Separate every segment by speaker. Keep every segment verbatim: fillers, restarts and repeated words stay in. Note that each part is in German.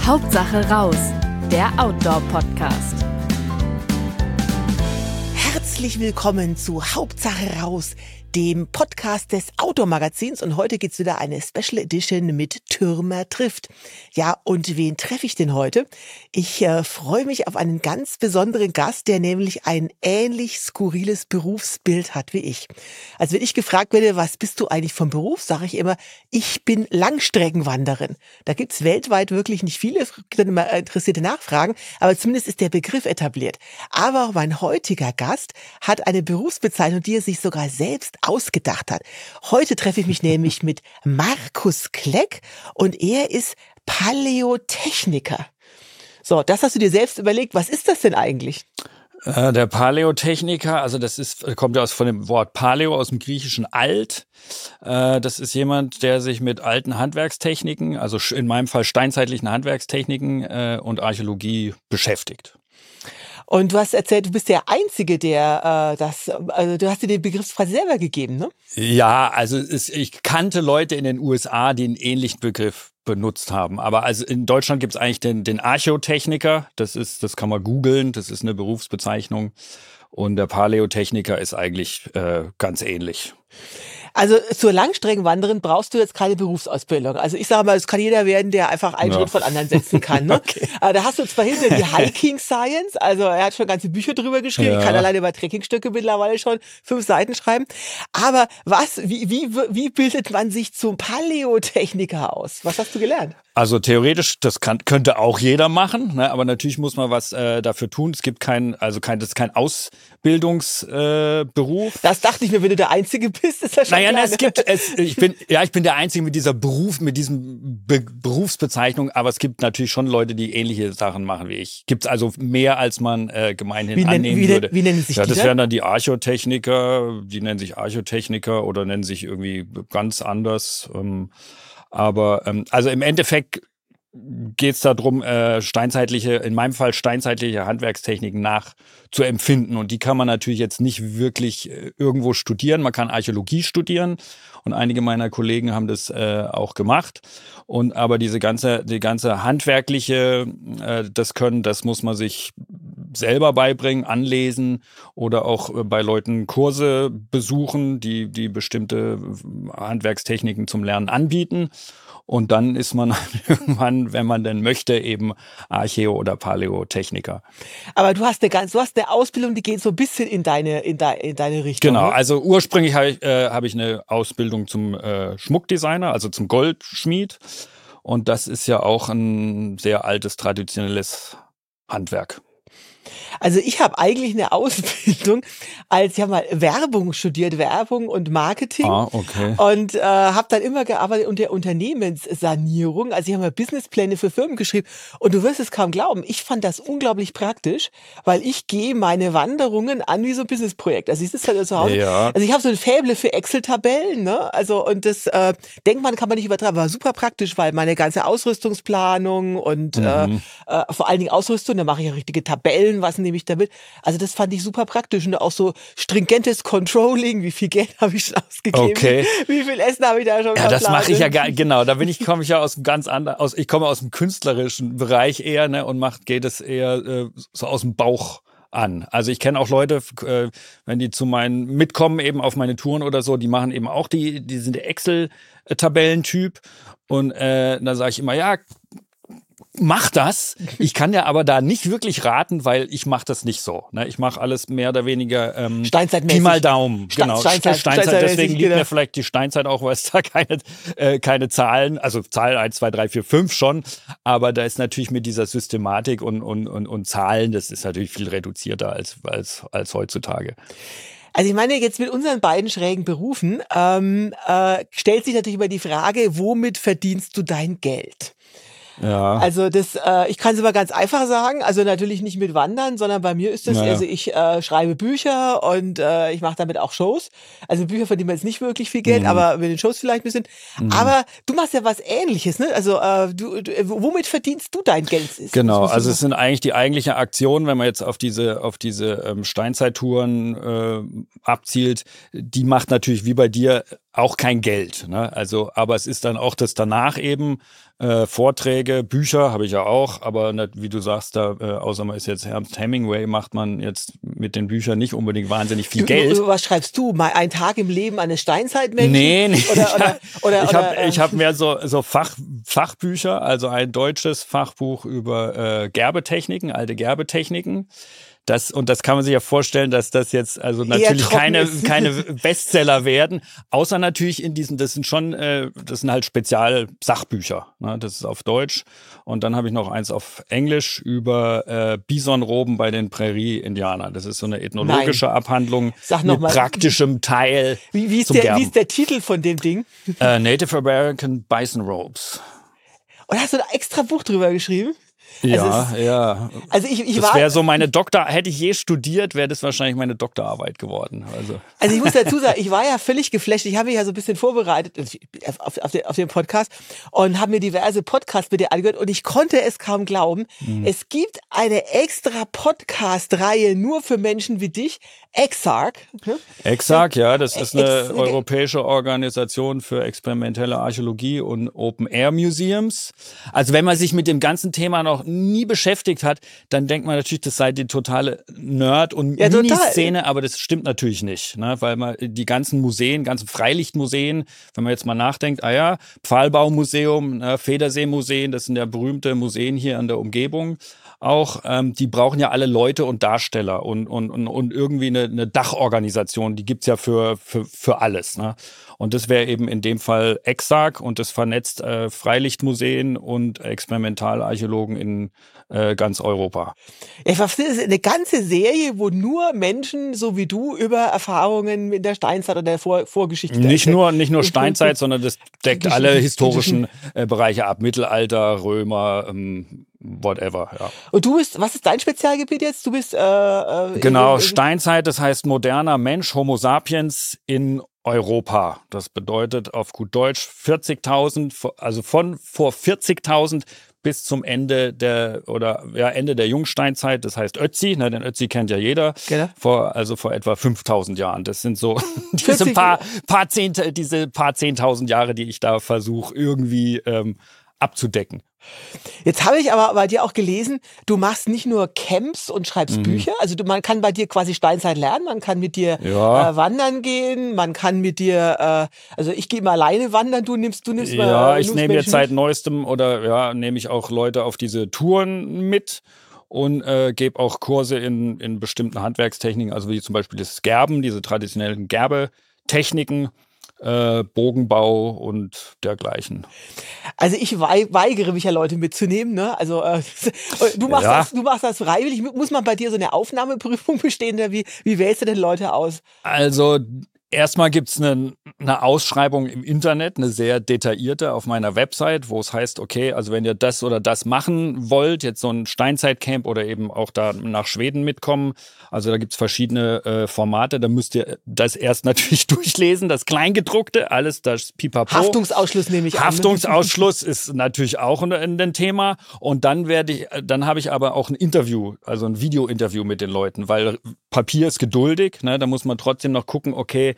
Speaker 1: Hauptsache raus, der Outdoor-Podcast.
Speaker 2: Herzlich willkommen zu Hauptsache raus, dem Podcast des Outdoor-Magazins. Und heute gibt's wieder eine Special Edition mit Türmer trifft. Ja, und wen treffe ich denn heute? Ich äh, freue mich auf einen ganz besonderen Gast, der nämlich ein ähnlich skurriles Berufsbild hat wie ich. Also wenn ich gefragt werde, was bist du eigentlich vom Beruf, sage ich immer, ich bin Langstreckenwanderin. Da gibt's weltweit wirklich nicht viele interessierte Nachfragen, aber zumindest ist der Begriff etabliert. Aber auch mein heutiger Gast hat eine Berufsbezeichnung, die er sich sogar selbst ausgedacht hat. Heute treffe ich mich nämlich mit Markus Kleck und er ist Paläotechniker. So, das hast du dir selbst überlegt. Was ist das denn eigentlich?
Speaker 3: Äh, der Paläotechniker, also das ist, kommt ja aus von dem Wort Paleo, aus dem griechischen Alt. Äh, das ist jemand, der sich mit alten Handwerkstechniken, also in meinem Fall steinzeitlichen Handwerkstechniken äh, und Archäologie beschäftigt.
Speaker 2: Und du hast erzählt, du bist der Einzige, der äh, das, also du hast dir den Begriff quasi selber gegeben, ne?
Speaker 3: Ja, also es, ich kannte Leute in den U S A, die einen ähnlichen Begriff benutzt haben. Aber also in Deutschland gibt es eigentlich den, den Archäotechniker. Das ist, das kann man googeln, das ist eine Berufsbezeichnung. Und der Paläotechniker ist eigentlich äh, ganz ähnlich.
Speaker 2: Also zur Langstreckenwanderin brauchst du jetzt keine Berufsausbildung. Also ich sage mal, es kann jeder werden, der einfach einen ja. Schritt von anderen setzen kann. Ne? Okay. Aber da hast du zwar hinter die Hiking Science, also er hat schon ganze Bücher drüber geschrieben, ja. Ich kann alleine über Trekkingstöcke mittlerweile schon fünf Seiten schreiben. Aber was, wie, wie, wie bildet man sich zum Paläotechniker aus? Was hast du gelernt?
Speaker 3: Also theoretisch, das kann, könnte auch jeder machen, ne? Aber natürlich muss man was äh, dafür tun. Es gibt kein, also kein, das ist kein Ausbildungsberuf. Äh,
Speaker 2: das dachte ich mir, wenn du der Einzige bist, ist das schon
Speaker 3: Naja,
Speaker 2: klar.
Speaker 3: es gibt, es, ich bin, ja, ich bin der Einzige mit dieser Beruf, mit diesem Be- Berufsbezeichnung, aber es gibt natürlich schon Leute, die ähnliche Sachen machen wie ich. Gibt's also mehr, als man äh, gemeinhin
Speaker 2: wie
Speaker 3: annehmen
Speaker 2: nenn, wie
Speaker 3: würde.
Speaker 2: Nenn, wie nennen sich
Speaker 3: ja,
Speaker 2: die
Speaker 3: das
Speaker 2: dann?
Speaker 3: wären dann die Archäotechniker, die nennen sich Archäotechniker oder nennen sich irgendwie ganz anders. Ähm, aber ähm, also im Endeffekt geht es darum, äh, steinzeitliche, in meinem Fall steinzeitliche Handwerkstechniken nachzuempfinden. Und die kann man natürlich jetzt nicht wirklich äh, irgendwo studieren. Man kann Archäologie studieren und einige meiner Kollegen haben das äh, auch gemacht. Und aber diese ganze, die ganze handwerkliche, äh, das Können, das muss man sich selber beibringen, anlesen oder auch äh, bei Leuten Kurse besuchen, die, die bestimmte Handwerkstechniken zum Lernen anbieten. Und dann ist man irgendwann, wenn man denn möchte, eben Archäo- oder Paläotechniker.
Speaker 2: Aber du hast eine ganz, du hast eine Ausbildung, die geht so ein bisschen in deine, in de, in deine Richtung.
Speaker 3: Genau,
Speaker 2: ne?
Speaker 3: also ursprünglich habe ich, äh, hab ich eine Ausbildung zum äh, Schmuckdesigner, also zum Goldschmied. Und das ist ja auch ein sehr altes, traditionelles Handwerk.
Speaker 2: Also ich habe eigentlich eine Ausbildung als, ich habe mal Werbung studiert, Werbung und Marketing.
Speaker 3: Ah, okay.
Speaker 2: Und äh, habe dann immer gearbeitet unter Unternehmenssanierung. Also ich habe mal Businesspläne für Firmen geschrieben. Und du wirst es kaum glauben, ich fand das unglaublich praktisch, weil ich gehe meine Wanderungen an wie so ein Businessprojekt. Also ich sitze halt zu Hause.
Speaker 3: Ja.
Speaker 2: Also ich habe so ein Faible für Excel-Tabellen, ne? Also und das äh, denkt man, kann man nicht übertreiben, aber super praktisch, weil meine ganze Ausrüstungsplanung und mhm. äh, äh, vor allen Dingen Ausrüstung, da mache ich ja richtige Tabellen, was nehme ich damit. Also das fand ich super praktisch und auch so stringentes Controlling, wie viel Geld habe ich schon ausgegeben,
Speaker 3: okay.
Speaker 2: wie viel Essen habe ich da schon
Speaker 3: Ja,
Speaker 2: verplant.
Speaker 3: das mache ich ja gar genau. Da bin ich komme ich ja aus einem ganz anderen, aus ich komme aus dem künstlerischen Bereich eher, ne, und macht geht es eher äh, so aus dem Bauch an. Also ich kenne auch Leute, äh, wenn die zu meinen mitkommen eben auf meine Touren oder so, die machen eben auch die, die sind der Excel-Tabellentyp und äh, dann sage ich immer, ja, mach das. Ich kann ja aber da nicht wirklich raten, weil ich mache das nicht so. Ne? Ich mache alles mehr oder weniger ähm,
Speaker 2: Steinzeitmäßig.
Speaker 3: Pi mal Daumen.
Speaker 2: Ste-
Speaker 3: Genau.
Speaker 2: Steinzeit,
Speaker 3: Steinzeit.
Speaker 2: Steinzeit
Speaker 3: Deswegen liegt
Speaker 2: genau.
Speaker 3: mir vielleicht die Steinzeit auch, weil es da keine, äh, keine Zahlen, also Zahl eins, zwei, drei, vier, fünf schon, aber da ist natürlich mit dieser Systematik und, und, und, und Zahlen, das ist natürlich viel reduzierter als, als, als heutzutage.
Speaker 2: Also ich meine, jetzt mit unseren beiden schrägen Berufen ähm, äh, stellt sich natürlich immer die Frage, womit verdienst du dein Geld?
Speaker 3: Ja.
Speaker 2: Also das, äh, ich kann es aber ganz einfach sagen, also natürlich nicht mit Wandern, sondern bei mir ist es,
Speaker 3: Naja.
Speaker 2: also ich äh, schreibe Bücher und äh, ich mache damit auch Shows. Also Bücher verdienen wir jetzt nicht wirklich viel Geld,
Speaker 3: Mhm.
Speaker 2: aber mit den Shows vielleicht ein bisschen.
Speaker 3: Mhm.
Speaker 2: Aber du machst ja was Ähnliches, ne? Also äh, du, du, womit verdienst du dein Geld? Das
Speaker 3: Genau,
Speaker 2: musst du
Speaker 3: also
Speaker 2: noch-
Speaker 3: es sind eigentlich die eigentliche Aktion, wenn man jetzt auf diese auf diese ähm, Steinzeittouren äh, abzielt, die macht natürlich wie bei dir auch kein Geld. Ne? Also, aber es ist dann auch das danach eben äh, Vorträge, Bücher habe ich ja auch, aber nicht, wie du sagst, da äh, außer man ist jetzt Ernst Hemingway, macht man jetzt mit den Büchern nicht unbedingt wahnsinnig viel Geld.
Speaker 2: Über was schreibst du? Mal ein Tag im Leben eines Steinzeitmenschen?
Speaker 3: Nee, nee.
Speaker 2: Oder, oder, oder,
Speaker 3: ich habe
Speaker 2: oder,
Speaker 3: ich hab mehr so, so Fach, Fachbücher, also ein deutsches Fachbuch über äh, Gerbetechniken, alte Gerbetechniken. Das, und das kann man sich ja vorstellen, dass das jetzt also natürlich keine, keine Bestseller werden, außer natürlich in diesen, das sind schon, äh, das sind halt Spezial-Sachbücher. Ne? Das ist auf Deutsch. Und dann habe ich noch eins auf Englisch über äh, Bisonroben bei den Prärie-Indianern. Das ist so eine ethnologische Nein. Abhandlung
Speaker 2: Sag noch
Speaker 3: mit
Speaker 2: mal.
Speaker 3: praktischem Teil.
Speaker 2: Wie, wie, ist
Speaker 3: zum
Speaker 2: der,
Speaker 3: Gerben.
Speaker 2: wie ist der Titel von dem Ding?
Speaker 3: Äh, Native American Bison Robes.
Speaker 2: Und hast du da extra Buch drüber geschrieben?
Speaker 3: Ja,
Speaker 2: also es,
Speaker 3: ja.
Speaker 2: Also ich, ich
Speaker 3: das wäre so meine Doktor, hätte ich je studiert, wäre das wahrscheinlich meine Doktorarbeit geworden. Also.
Speaker 2: also ich muss dazu sagen, ich war ja völlig geflasht. Ich habe mich ja so ein bisschen vorbereitet auf, auf, den, auf den Podcast und habe mir diverse Podcasts mit dir angehört und ich konnte es kaum glauben. Mhm. Es gibt eine extra Podcast-Reihe nur für Menschen wie dich, Exarch.
Speaker 3: Exarch, ja, das ist eine Ex europäische Organisation für experimentelle Archäologie und Open-Air-Museums. Also wenn man sich mit dem ganzen Thema noch nie beschäftigt hat, dann denkt man natürlich, das sei die totale Nerd- und ja, Mini-Szene, aber das stimmt natürlich nicht, ne? Weil man die ganzen Museen, ganzen Freilichtmuseen, wenn man jetzt mal nachdenkt, ah ja, Pfahlbaumuseum, ne, Federseemuseen, das sind ja berühmte Museen hier in der Umgebung, auch, ähm, die brauchen ja alle Leute und Darsteller und, und, und, und irgendwie eine, eine Dachorganisation, die gibt's ja für, für, für alles. Ne? Und das wäre eben in dem Fall Exarch und das vernetzt äh, Freilichtmuseen und Experimentalarchäologen in äh, ganz Europa.
Speaker 2: Ja, ich verstehe, das ist eine ganze Serie, wo nur Menschen so wie du über Erfahrungen in der Steinzeit oder der Vor Vorgeschichte
Speaker 3: Nicht nur, nicht nur Steinzeit, sondern das deckt alle historischen äh, Bereiche ab. Mittelalter, Römer, ähm, whatever, ja.
Speaker 2: Und du bist, was ist dein Spezialgebiet jetzt? Du bist, äh, äh,
Speaker 3: Genau, in, in Steinzeit, das heißt moderner Mensch, Homo sapiens in Europa. Das bedeutet auf gut Deutsch vierzigtausend, also von vor vierzigtausend bis zum Ende der oder ja Ende der Jungsteinzeit, das heißt Ötzi, ne, den Ötzi kennt ja jeder, genau. vor also vor etwa fünftausend Jahren. Das sind so diese paar paar zehn, diese paar zehntausend Jahre, die ich da versuche irgendwie ähm, abzudecken.
Speaker 2: Jetzt habe ich aber bei dir auch gelesen, du machst nicht nur Camps und schreibst mhm. Bücher, also du, man kann bei dir quasi Steinzeit lernen, man kann mit dir ja. äh, wandern gehen, man kann mit dir, äh, also ich gehe mal alleine wandern, du nimmst, du nimmst
Speaker 3: ja,
Speaker 2: mal.
Speaker 3: Ja, ich nehme jetzt seit neuestem oder ja, nehme ich auch Leute auf diese Touren mit. Und äh, gebe auch Kurse in, in bestimmten Handwerkstechniken, also wie zum Beispiel das Gerben, diese traditionellen Gerbetechniken. Äh, Bogenbau und dergleichen.
Speaker 2: Also ich weigere mich ja Leute mitzunehmen, ne? Also äh, du machst ja. das, du machst das freiwillig. Muss man bei dir so eine Aufnahmeprüfung bestehen? Oder wie wie wählst du denn Leute aus?
Speaker 3: Also erstmal gibt's eine, eine Ausschreibung im Internet, eine sehr detaillierte auf meiner Website, wo es heißt, okay, also wenn ihr das oder das machen wollt, jetzt so ein Steinzeitcamp oder eben auch da nach Schweden mitkommen, also da gibt's verschiedene äh, Formate, da müsst ihr das erst natürlich durchlesen, das Kleingedruckte, alles das Pipapo.
Speaker 2: Haftungsausschluss nehme ich an.
Speaker 3: Haftungsausschluss ist natürlich auch ein, ein Thema und dann werde ich, dann habe ich aber auch ein Interview, also ein Video-Interview mit den Leuten, weil Papier ist geduldig, ne, da muss man trotzdem noch gucken, okay,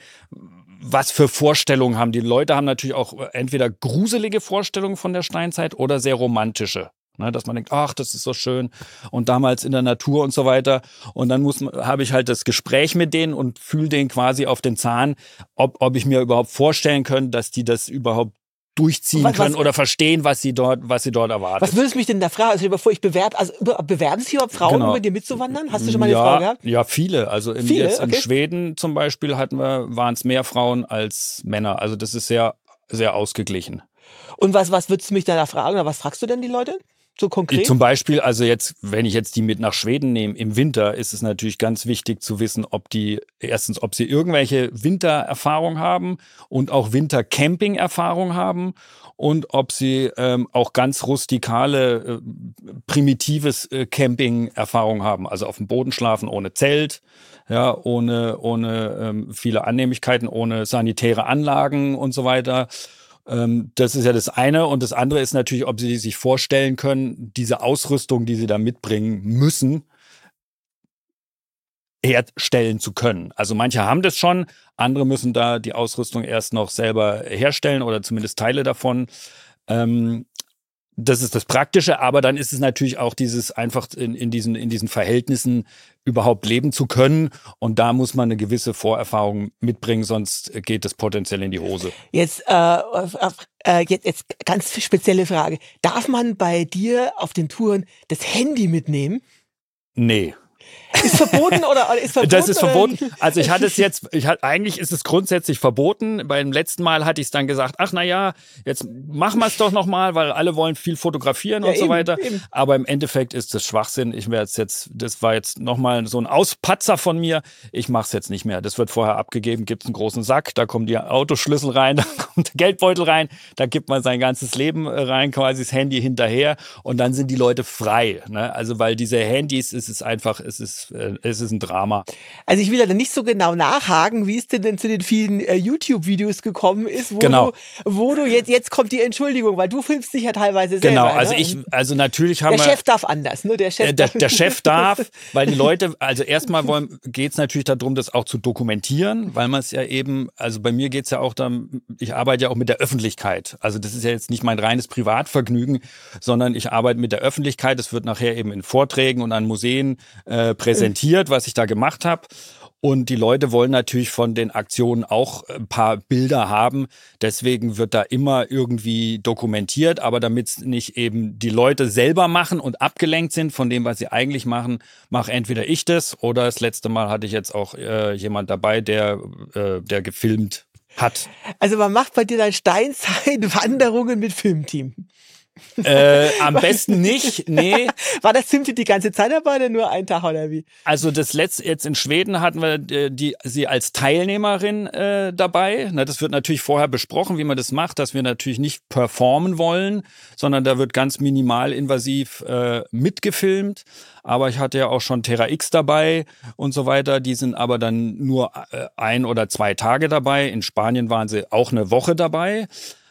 Speaker 3: was für Vorstellungen haben die Leute? Haben natürlich auch entweder gruselige Vorstellungen von der Steinzeit oder sehr romantische. Ne, dass man denkt, ach, das ist so schön und damals in der Natur und so weiter. Und dann muss habe ich halt das Gespräch mit denen und fühle denen quasi auf den Zahn, ob, ob ich mir überhaupt vorstellen können, dass die das überhaupt durchziehen was, können was, oder verstehen, was sie dort, was sie dort erwartet.
Speaker 2: Was würdest du mich denn da fragen? Also bevor ich bewerbe, also bewerben sich überhaupt Frauen, genau. um mit dir mitzuwandern? Hast du schon mal eine
Speaker 3: ja,
Speaker 2: Frau gehabt?
Speaker 3: Ja, viele. Also in,
Speaker 2: viele?
Speaker 3: jetzt
Speaker 2: okay.
Speaker 3: in Schweden zum Beispiel hatten wir, waren es mehr Frauen als Männer. Also das ist sehr, sehr ausgeglichen.
Speaker 2: Und was, was würdest du mich da fragen oder was fragst du denn die Leute? So konkret?
Speaker 3: Zum Beispiel, also jetzt, wenn ich jetzt die mit nach Schweden nehme, im Winter ist es natürlich ganz wichtig zu wissen, ob die, erstens, ob sie irgendwelche Wintererfahrung haben und auch Wintercamping-Erfahrung haben und ob sie ähm, auch ganz rustikale, äh, primitives äh, Camping-Erfahrung haben. Also auf dem Boden schlafen ohne Zelt, ja, ohne, ohne ähm, viele Annehmlichkeiten, ohne sanitäre Anlagen und so weiter. Das ist ja das eine. Und das andere ist natürlich, ob sie sich vorstellen können, diese Ausrüstung, die sie da mitbringen müssen, herstellen zu können. Also manche haben das schon, andere müssen da die Ausrüstung erst noch selber herstellen oder zumindest Teile davon. Ähm, Das ist das Praktische, aber dann ist es natürlich auch dieses einfach in, in, diesen, in diesen Verhältnissen überhaupt leben zu können. Und da muss man eine gewisse Vorerfahrung mitbringen, sonst geht das potenziell in die Hose.
Speaker 2: Jetzt, äh, äh, jetzt, jetzt ganz spezielle Frage. Darf man bei dir auf den Touren das Handy mitnehmen?
Speaker 3: Nee.
Speaker 2: Ist verboten oder, oder ist verboten?
Speaker 3: Das ist verboten. Also ich hatte es jetzt, ich hatte, eigentlich ist es grundsätzlich verboten. Beim letzten Mal hatte ich es dann gesagt, ach na ja, jetzt machen wir es doch nochmal, weil alle wollen viel fotografieren
Speaker 2: Ja,
Speaker 3: und so
Speaker 2: eben,
Speaker 3: weiter.
Speaker 2: eben.
Speaker 3: Aber im Endeffekt ist das Schwachsinn. Ich werde es jetzt, das war jetzt nochmal so ein Auspatzer von mir. Ich mache es jetzt nicht mehr. Das wird vorher abgegeben, gibt es einen großen Sack, da kommen die Autoschlüssel rein, da kommt der Geldbeutel rein, da gibt man sein ganzes Leben rein, quasi das Handy hinterher und dann sind die Leute frei. Ne? Also weil diese Handys, es ist einfach, es ist es ist ein Drama.
Speaker 2: Also ich will da nicht so genau nachhaken, wie es denn, denn zu den vielen äh, YouTube-Videos gekommen ist, wo
Speaker 3: genau.
Speaker 2: du, wo du jetzt, jetzt kommt die Entschuldigung, weil du filmst dich ja teilweise selber.
Speaker 3: Genau, also
Speaker 2: ne?
Speaker 3: ich, also natürlich haben
Speaker 2: der
Speaker 3: wir...
Speaker 2: Der Chef darf anders, ne? Der Chef,
Speaker 3: äh, der,
Speaker 2: darf,
Speaker 3: der Chef darf, weil die Leute, also erstmal geht es natürlich darum, das auch zu dokumentieren, weil man es ja eben, also bei mir geht es ja auch darum, ich arbeite ja auch mit der Öffentlichkeit. Also das ist ja jetzt nicht mein reines Privatvergnügen, sondern ich arbeite mit der Öffentlichkeit. Es wird nachher eben in Vorträgen und an Museen äh, präsentiert, was ich da gemacht habe. Und die Leute wollen natürlich von den Aktionen auch ein paar Bilder haben. Deswegen wird da immer irgendwie dokumentiert. Aber damit es nicht eben die Leute selber machen und abgelenkt sind von dem, was sie eigentlich machen, mache entweder ich das oder das letzte Mal hatte ich jetzt auch äh, jemand dabei, der, äh, der gefilmt hat.
Speaker 2: Also man macht bei dir dann Steinzeit-Wanderungen mit Filmteam.
Speaker 3: Äh, am besten nicht, nee.
Speaker 2: War das Filmteam die ganze Zeit dabei oder nur ein Tag oder wie?
Speaker 3: Also das letzte, jetzt in Schweden hatten wir die, die sie als Teilnehmerin äh, dabei. Na, das wird natürlich vorher besprochen, wie man das macht, dass wir natürlich nicht performen wollen, sondern da wird ganz minimalinvasiv äh, mitgefilmt. Aber ich hatte ja auch schon Terra X dabei und so weiter. Die sind aber dann nur äh, ein oder zwei Tage dabei. In Spanien waren sie auch eine Woche dabei.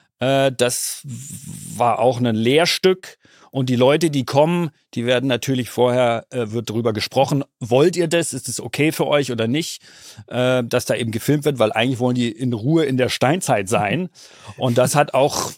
Speaker 3: Das war auch ein Lehrstück und die Leute, die kommen, die werden natürlich vorher, äh, wird darüber gesprochen, wollt ihr das, ist es okay für euch oder nicht, äh, dass da eben gefilmt wird, weil eigentlich wollen die in Ruhe in der Steinzeit sein und das hat auch,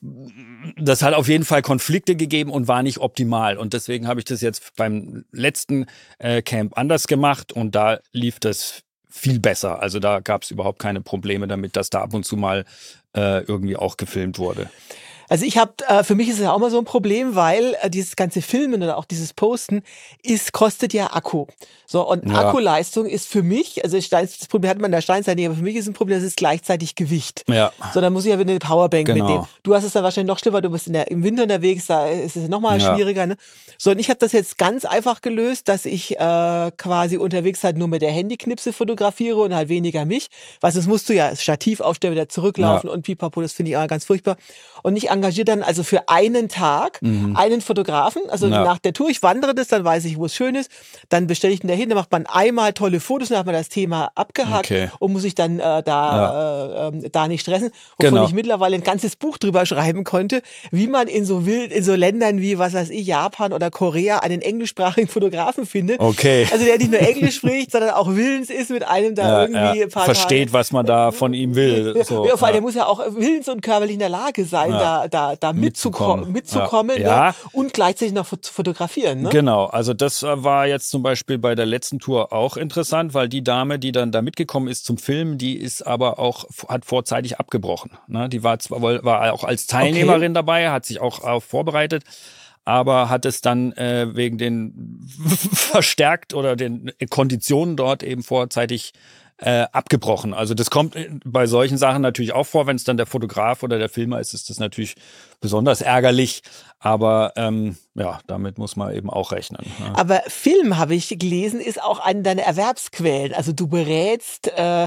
Speaker 3: das hat auf jeden Fall Konflikte gegeben und war nicht optimal und deswegen habe ich das jetzt beim letzten äh, Camp anders gemacht und da lief das viel besser. Also da gab es überhaupt keine Probleme damit, dass da ab und zu mal äh, irgendwie auch gefilmt wurde.
Speaker 2: Also ich habe, äh, für mich ist es ja auch mal so ein Problem, weil äh, dieses ganze Filmen oder auch dieses Posten ist, kostet ja Akku. So, und
Speaker 3: Ja.
Speaker 2: Akkuleistung ist für mich, also Stein, das Problem hat man in der Steinzeit nicht, aber für mich ist ein Problem, das ist gleichzeitig Gewicht.
Speaker 3: Ja.
Speaker 2: So, dann muss ich ja wieder eine Powerbank
Speaker 3: Genau.
Speaker 2: mitnehmen. Du hast es dann wahrscheinlich noch schlimmer, du bist in der, im Winter unterwegs, da ist es nochmal
Speaker 3: Ja.
Speaker 2: schwieriger. Ne? So, und ich habe das jetzt ganz einfach gelöst, dass ich äh, quasi unterwegs halt nur mit der Handyknipse fotografiere und halt weniger mich. Weil sonst musst du ja das Stativ aufstellen, wieder zurücklaufen
Speaker 3: Ja.
Speaker 2: und pipapo, das finde ich auch ganz furchtbar. Und ich engagiere dann also für einen Tag
Speaker 3: Mhm.
Speaker 2: einen Fotografen, also
Speaker 3: Ja.
Speaker 2: nach der Tour, ich wandere das, dann weiß ich, wo es schön ist, dann bestelle ich ihn dahin, dann macht man einmal tolle Fotos, dann hat man das Thema abgehakt
Speaker 3: Okay.
Speaker 2: und muss sich dann äh, da, äh, ähm, da nicht stressen, wovon
Speaker 3: Genau.
Speaker 2: ich mittlerweile ein ganzes Buch drüber schreiben konnte, wie man in so wild, in so Ländern wie, was weiß ich, Japan oder Korea einen englischsprachigen Fotografen findet.
Speaker 3: Okay.
Speaker 2: Also der nicht nur Englisch spricht, sondern auch willens ist, mit einem da
Speaker 3: Ja,
Speaker 2: irgendwie
Speaker 3: ja.
Speaker 2: ein paar
Speaker 3: Versteht,
Speaker 2: Tage,
Speaker 3: was man da von ihm will. So,
Speaker 2: ja, vor allem,
Speaker 3: ja.
Speaker 2: der muss ja auch willens- und körperlich in der Lage sein,
Speaker 3: Ja.
Speaker 2: da, da, da mitzukommen,
Speaker 3: Mitzukommen.
Speaker 2: mitzukommen
Speaker 3: Ja. Ja.
Speaker 2: Ne? Und gleichzeitig noch zu fotografieren. Ne?
Speaker 3: Genau, also das äh, war jetzt zum Beispiel bei der letzten Tour auch interessant, weil die Dame, die dann da mitgekommen ist zum Filmen, die ist aber auch, hat vorzeitig abgebrochen. Ne? Die war zwar war auch als Teilnehmerin
Speaker 2: Okay.
Speaker 3: dabei, hat sich auch äh, vorbereitet, aber hat es dann äh, wegen den verstärkt oder den Konditionen dort eben vorzeitig äh, abgebrochen. Also das kommt bei solchen Sachen natürlich auch vor, wenn es dann der Fotograf oder der Filmer ist, ist das natürlich besonders ärgerlich. Aber ähm, ja, damit muss man eben auch rechnen. Ne?
Speaker 2: Aber Film, habe ich gelesen, ist auch eine deiner Erwerbsquellen. Also du berätst äh,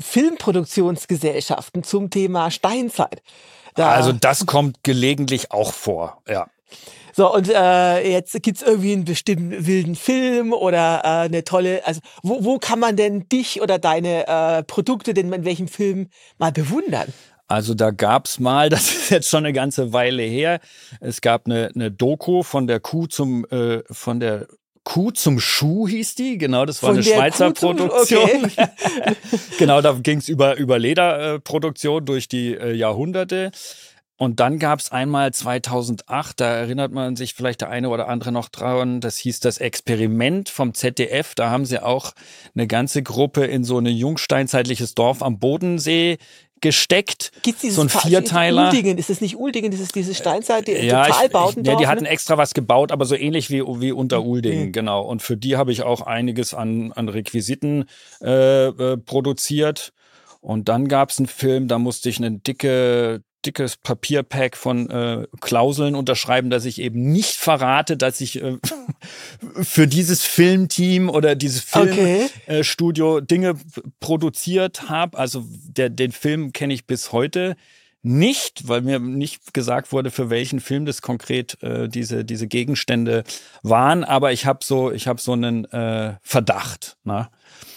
Speaker 2: Filmproduktionsgesellschaften zum Thema Steinzeit. Da,
Speaker 3: Also das kommt gelegentlich auch vor, ja.
Speaker 2: So, und äh, jetzt gibt's irgendwie einen bestimmten wilden Film oder äh, eine tolle, also wo, wo kann man denn dich oder deine äh, Produkte denn in welchem Film mal bewundern?
Speaker 3: Also da gab's mal, das ist jetzt schon eine ganze Weile her, es gab eine, eine Doku von der Kuh zum, äh, von der Kuh zum Schuh hieß die, genau, das war
Speaker 2: Von
Speaker 3: eine
Speaker 2: der
Speaker 3: Schweizer
Speaker 2: Kuh zum-
Speaker 3: Produktion.
Speaker 2: okay.
Speaker 3: Genau, da ging es über, über Lederproduktion durch die äh, Jahrhunderte. Und dann gab es einmal zweitausendacht, da erinnert man sich vielleicht der eine oder andere noch dran, das hieß das Experiment vom Z D F. Da haben sie auch eine ganze Gruppe in so ein jungsteinzeitliches Dorf am Bodensee gesteckt.
Speaker 2: Gibt's dieses
Speaker 3: so ein
Speaker 2: Pa-
Speaker 3: Vierteiler.
Speaker 2: Uldingen, ist es nicht Uldingen, dieses, diese Steinzeit, die
Speaker 3: Ja, ich,
Speaker 2: Talbauten
Speaker 3: ich, ja, die hatten
Speaker 2: ne?
Speaker 3: extra was gebaut, aber so ähnlich wie, wie unter Uldingen,
Speaker 2: Mhm.
Speaker 3: genau. Und für die habe ich auch einiges an, an Requisiten äh, äh, produziert. Und dann gab es einen Film, da musste ich ein dicke, dickes Papierpack von äh, Klauseln unterschreiben, dass ich eben nicht verrate, dass ich äh, für dieses Filmteam oder dieses
Speaker 2: Okay.
Speaker 3: Filmstudio Dinge p- produziert habe. Also der, den Film kenne ich bis heute nicht, weil mir nicht gesagt wurde, für welchen Film das konkret äh, diese, diese Gegenstände waren. Aber ich habe so, ich habe so einen äh, Verdacht. Ne?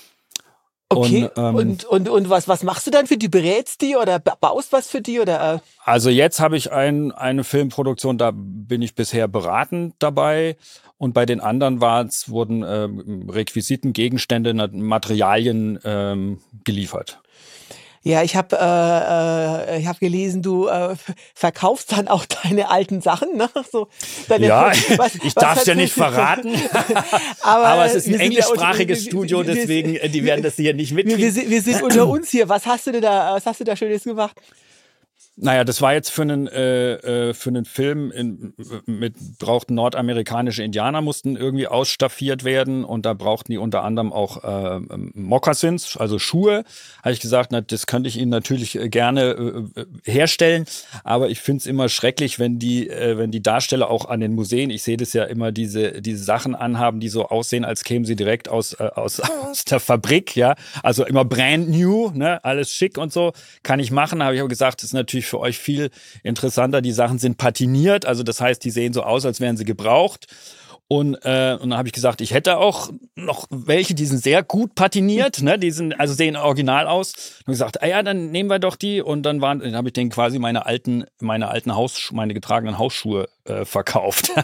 Speaker 2: Okay,
Speaker 3: Und, ähm,
Speaker 2: und, und, und was, was machst du dann für die? Berätst die oder ba- baust was für die? Oder, äh?
Speaker 3: Also jetzt habe ich ein, eine Filmproduktion, da bin ich bisher beratend dabei. Und bei den anderen war's, wurden ähm, Requisiten, Gegenstände, Na- Materialien ähm, geliefert.
Speaker 2: Ja, ich habe äh, äh, ich hab gelesen, du äh, verkaufst dann auch deine alten Sachen, ne? So, deine,
Speaker 3: Ja,
Speaker 2: was-
Speaker 3: ich
Speaker 2: was
Speaker 3: darf es
Speaker 2: hast
Speaker 3: ja
Speaker 2: du-
Speaker 3: nicht verraten.
Speaker 2: Aber,
Speaker 3: Aber es ist ein
Speaker 2: wir sind ja unter-
Speaker 3: englischsprachiges
Speaker 2: wir-
Speaker 3: Studio,
Speaker 2: wir- wir-
Speaker 3: deswegen, äh, die werden das hier nicht
Speaker 2: Wir, wir,
Speaker 3: mitkriegen.
Speaker 2: sind, wir sind unter uns hier. Was hast du denn da, was hast du da Schönes gemacht?
Speaker 3: Naja, das war jetzt für einen, äh, äh, für einen Film in, mit brauchten nordamerikanische Indianer, mussten irgendwie ausstaffiert werden und da brauchten die unter anderem auch äh, Moccasins, also Schuhe. Habe ich gesagt, na, das könnte ich ihnen natürlich äh, gerne äh, herstellen, aber ich finde es immer schrecklich, wenn die, äh, wenn die Darsteller auch an den Museen, ich sehe das ja immer, diese, diese Sachen anhaben, die so aussehen, als kämen sie direkt aus, äh, aus, aus der Fabrik, ja. Also immer brand new, ne, alles schick und so, kann ich machen. Habe ich aber gesagt, das ist natürlich für euch viel interessanter. Die Sachen sind patiniert, also das heißt, die sehen so aus, als wären sie gebraucht. Und, äh, und dann habe ich gesagt, ich hätte auch noch welche, die sind sehr gut patiniert, ne? Die sind, also sehen original aus. Und gesagt, ah ja, dann nehmen wir doch die. Und dann waren, dann habe ich denen quasi meine alten, meine alten Hausschuhe, meine getragenen Hausschuhe äh, verkauft.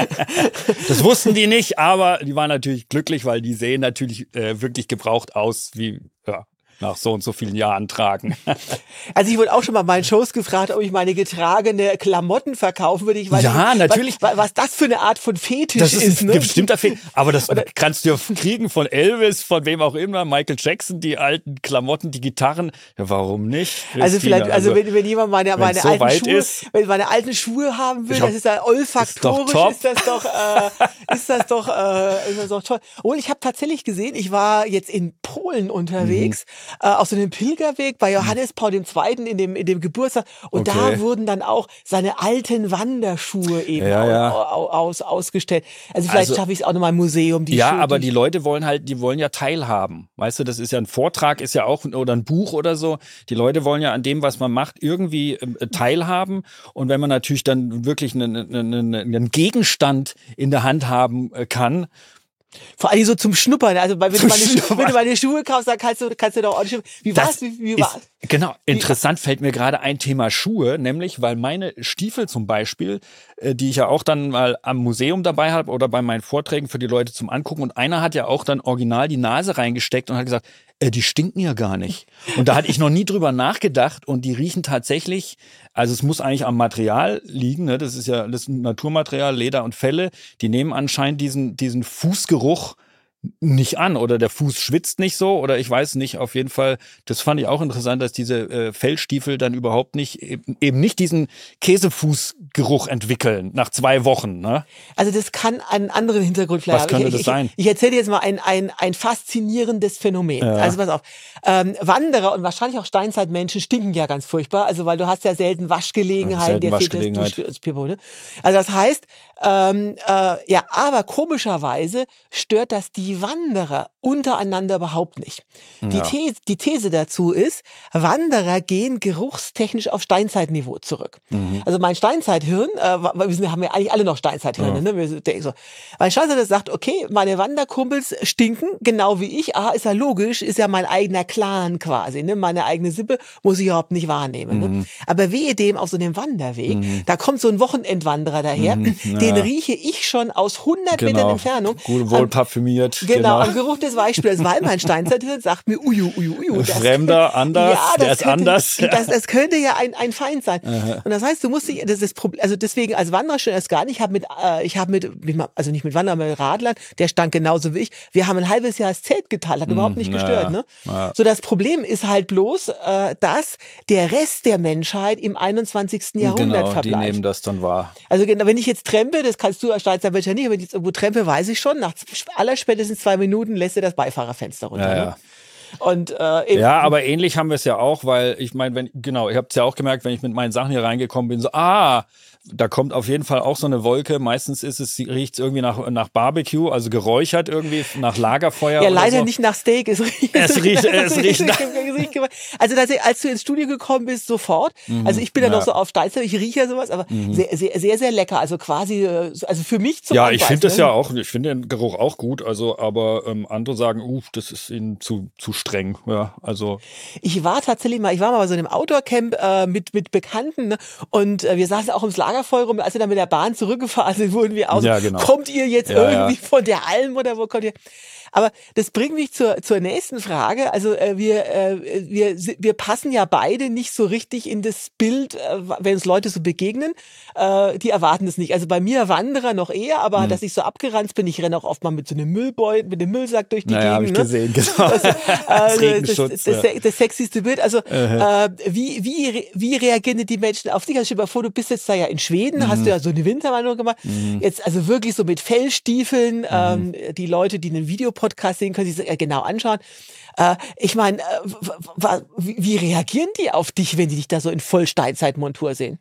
Speaker 3: Das wussten die nicht, aber die waren natürlich glücklich, weil die sehen natürlich äh, wirklich gebraucht aus, wie ja, nach so und so vielen Jahren tragen.
Speaker 2: Also ich wurde auch schon mal bei meinen Shows gefragt, ob ich meine getragene Klamotten verkaufen würde. Ich weiß
Speaker 3: Ja,
Speaker 2: nicht,
Speaker 3: natürlich.
Speaker 2: Was, was das für eine Art von Fetisch
Speaker 3: Das ist
Speaker 2: ist,
Speaker 3: ein
Speaker 2: ne?
Speaker 3: bestimmter Fehler. Aber das kannst du ja kriegen von Elvis, von wem auch immer, Michael Jackson, die alten Klamotten, die Gitarren. Ja, warum nicht?
Speaker 2: Also
Speaker 3: Christina?
Speaker 2: vielleicht, also wenn, wenn jemand meine, meine
Speaker 3: so
Speaker 2: alten
Speaker 3: weit
Speaker 2: Schuhe,
Speaker 3: ist.
Speaker 2: wenn meine alten Schuhe haben will,
Speaker 3: Ich hab-
Speaker 2: das ist ja olfaktorisch,
Speaker 3: top.
Speaker 2: ist, das doch, äh, ist das doch, äh, ist das doch toll. Und ich habe tatsächlich gesehen, ich war jetzt in Polen unterwegs,
Speaker 3: Mhm.
Speaker 2: äh, auf so einem Pilgerweg bei Johannes Paul der Zweite in dem, in dem Geburtstag. Und
Speaker 3: Okay.
Speaker 2: da wurden dann auch seine alten Wanderschuhe eben
Speaker 3: Ja, ja.
Speaker 2: au- au- Aus, ausgestellt. Also vielleicht
Speaker 3: Also-
Speaker 2: schaffe ich es auch nochmal im Museum. Die
Speaker 3: Ja,
Speaker 2: Schuhe,
Speaker 3: aber die Leute wollen halt, die wollen ja teilhaben. Weißt du, das ist ja ein Vortrag, ist ja auch, oder ein Buch oder so. Die Leute wollen ja an dem, was man macht, irgendwie ähm, teilhaben. Und wenn man natürlich dann wirklich einen, einen, einen Gegenstand in der Hand haben äh, kann,
Speaker 2: Vor allem so zum Schnuppern. Also weil wenn,
Speaker 3: Zum
Speaker 2: du meine, Schu-
Speaker 3: Schnuppern.
Speaker 2: wenn du meine Schuhe kaufst, dann kannst du, kannst du doch ordentlich. Wie war's?
Speaker 3: Das
Speaker 2: Wie, wie
Speaker 3: ist,
Speaker 2: war?
Speaker 3: genau, interessant fällt mir gerade ein Thema Schuhe, nämlich weil meine Stiefel zum Beispiel, äh, die ich ja auch dann mal am Museum dabei habe oder bei meinen Vorträgen für die Leute zum Angucken, und einer hat ja auch dann original die Nase reingesteckt und hat gesagt, äh, die stinken ja gar nicht. Und da hatte ich noch nie drüber nachgedacht und die riechen tatsächlich, also es muss eigentlich am Material liegen, ne? Das ist ja das ist ein Naturmaterial, Leder und Felle, die nehmen anscheinend diesen, diesen Fußgeruch nicht an oder der Fuß schwitzt nicht so oder ich weiß nicht, auf jeden Fall, das fand ich auch interessant, dass diese äh, Fellstiefel dann überhaupt nicht, eben, eben nicht diesen Käsefußgeruch entwickeln nach zwei Wochen, ne?
Speaker 2: Also das kann einen anderen Hintergrund vielleicht
Speaker 3: Was
Speaker 2: haben.
Speaker 3: könnte
Speaker 2: ich,
Speaker 3: das
Speaker 2: ich,
Speaker 3: sein?
Speaker 2: Ich erzähle jetzt mal ein, ein, ein faszinierendes Phänomen.
Speaker 3: Ja.
Speaker 2: Also pass auf. Ähm, Wanderer und wahrscheinlich auch Steinzeitmenschen stinken ja ganz furchtbar, also weil du hast ja selten Waschgelegenheiten.
Speaker 3: Selten
Speaker 2: der fehlt das
Speaker 3: Waschgelegenheit.
Speaker 2: Dusch- das Pipo, ne? Also das heißt, ähm, äh, ja, aber komischerweise stört das die Wanderer untereinander überhaupt nicht. Die,
Speaker 3: Ja.
Speaker 2: These, die These dazu ist, Wanderer gehen geruchstechnisch auf Steinzeitniveau zurück.
Speaker 3: Mhm.
Speaker 2: Also mein Steinzeithirn, äh, wir sind, haben ja eigentlich alle noch Steinzeithirne,
Speaker 3: Ja.
Speaker 2: ne? Wir denken so. Mein Steinzeithirn sagt, okay, meine Wanderkumpels stinken, genau wie ich. Aha, ist ja logisch, ist ja mein eigener Clan quasi, ne? Meine eigene Sippe muss ich überhaupt nicht wahrnehmen.
Speaker 3: Mhm.
Speaker 2: Ne? Aber wehe dem auf so einem Wanderweg,
Speaker 3: Mhm.
Speaker 2: da kommt so ein Wochenendwanderer daher,
Speaker 3: Mhm. Ja.
Speaker 2: den rieche ich schon aus hundert Metern
Speaker 3: Genau.
Speaker 2: Entfernung.
Speaker 3: Gut, wohl parfümiert.
Speaker 2: Genau, am Geruch des Weichspülers, weil mein Steinzeithirn sagt mir, uju, uju, uju. das
Speaker 3: Fremder,
Speaker 2: könnte-
Speaker 3: anders,
Speaker 2: ja,
Speaker 3: der
Speaker 2: das
Speaker 3: ist
Speaker 2: könnte,
Speaker 3: anders.
Speaker 2: Das, das könnte ja ein, ein Feind sein.
Speaker 3: Aha.
Speaker 2: Und das heißt, du musst dich, das ist das Problem, also deswegen als Wanderer schon erst gar nicht, ich habe mit, äh, ich habe mit, mit, also nicht mit Wanderern, mit Radlern, der stank genauso wie ich. Wir haben ein halbes Jahr das Zelt geteilt, hat überhaupt nicht
Speaker 3: ja,
Speaker 2: gestört, ne?
Speaker 3: ja.
Speaker 2: So, das Problem ist halt bloß, äh, dass der Rest der Menschheit im einundzwanzigsten Jahrhundert
Speaker 3: Genau, die
Speaker 2: verbleibt.
Speaker 3: nehmen das dann wahr.
Speaker 2: Also genau, wenn ich jetzt trempe, das kannst du als Steinzeitmensch ja nicht, aber wenn ich jetzt irgendwo trempe, weiß ich schon, nach allerspätestens zwei Minuten lässt er das Beifahrerfenster runter.
Speaker 3: Ja,
Speaker 2: ne?
Speaker 3: ja.
Speaker 2: Und, äh, eben,
Speaker 3: Ja, aber ähnlich haben wir es ja auch, weil ich meine, wenn, genau, ihr habt es ja auch gemerkt, wenn ich mit meinen Sachen hier reingekommen bin, so, ah, da kommt auf jeden Fall auch so eine Wolke. Meistens ist es, riecht es irgendwie nach, nach Barbecue, also geräuchert irgendwie, nach Lagerfeuer.
Speaker 2: ja,
Speaker 3: oder
Speaker 2: leider
Speaker 3: so.
Speaker 2: nicht nach Steak. Es riecht,
Speaker 3: Es riecht- es riecht nach-
Speaker 2: Also tatsächlich, als du ins Studio gekommen bist, sofort. Also ich bin ja
Speaker 3: ja.
Speaker 2: noch so auf Steinzeit, ich rieche ja sowas, aber sehr, sehr, sehr, sehr lecker. Also quasi, äh, also für mich zum
Speaker 3: Ja, ich
Speaker 2: Anbeißen,
Speaker 3: finde das
Speaker 2: ne?
Speaker 3: ja auch, ich finde den Geruch auch gut, also, aber ähm, andere sagen, uh, das ist ihnen zu, zu streng, ja, also.
Speaker 2: Ich war tatsächlich mal, ich war mal bei so einem Outdoor-Camp äh, mit, mit Bekannten, ne? Und äh, wir saßen auch ums Lagerfeuer rum, als wir dann mit der Bahn zurückgefahren sind, wurden wir aus.
Speaker 3: Ja, genau.
Speaker 2: Kommt ihr jetzt
Speaker 3: Ja,
Speaker 2: irgendwie
Speaker 3: ja.
Speaker 2: von der Alm oder wo kommt ihr? Aber das bringt mich zur, zur nächsten Frage. Also äh, wir, äh, wir, si- wir passen ja beide nicht so richtig in das Bild, äh, wenn uns Leute so begegnen. Äh, die erwarten das nicht. Also bei mir Wanderer noch eher, aber
Speaker 3: Mhm.
Speaker 2: dass ich so abgeranzt bin, ich renne auch oft mal mit so einem Müllbeutel, mit dem Müllsack durch die
Speaker 3: Naja, habe ich
Speaker 2: Gegend. Ne?
Speaker 3: gesehen, genau.
Speaker 2: Also,
Speaker 3: Als
Speaker 2: das,
Speaker 3: Regenschutz.
Speaker 2: das, das,
Speaker 3: ja.
Speaker 2: das, das sexyste Bild. Also äh, wie, wie, re- wie reagieren denn die Menschen auf dich? Also stell dir mal vor, du bist jetzt da ja in Schweden,
Speaker 3: Mhm.
Speaker 2: hast du ja so eine Winterwanderung gemacht. Jetzt also wirklich so mit Fellstiefeln.
Speaker 3: Mhm.
Speaker 2: Ähm, die Leute, die einen Videopodcast sehen, können sich das äh, genau anschauen. Äh, ich meine, äh, w- w- wie, wie reagieren die auf dich, wenn die dich da so in Vollsteinzeitmontur sehen?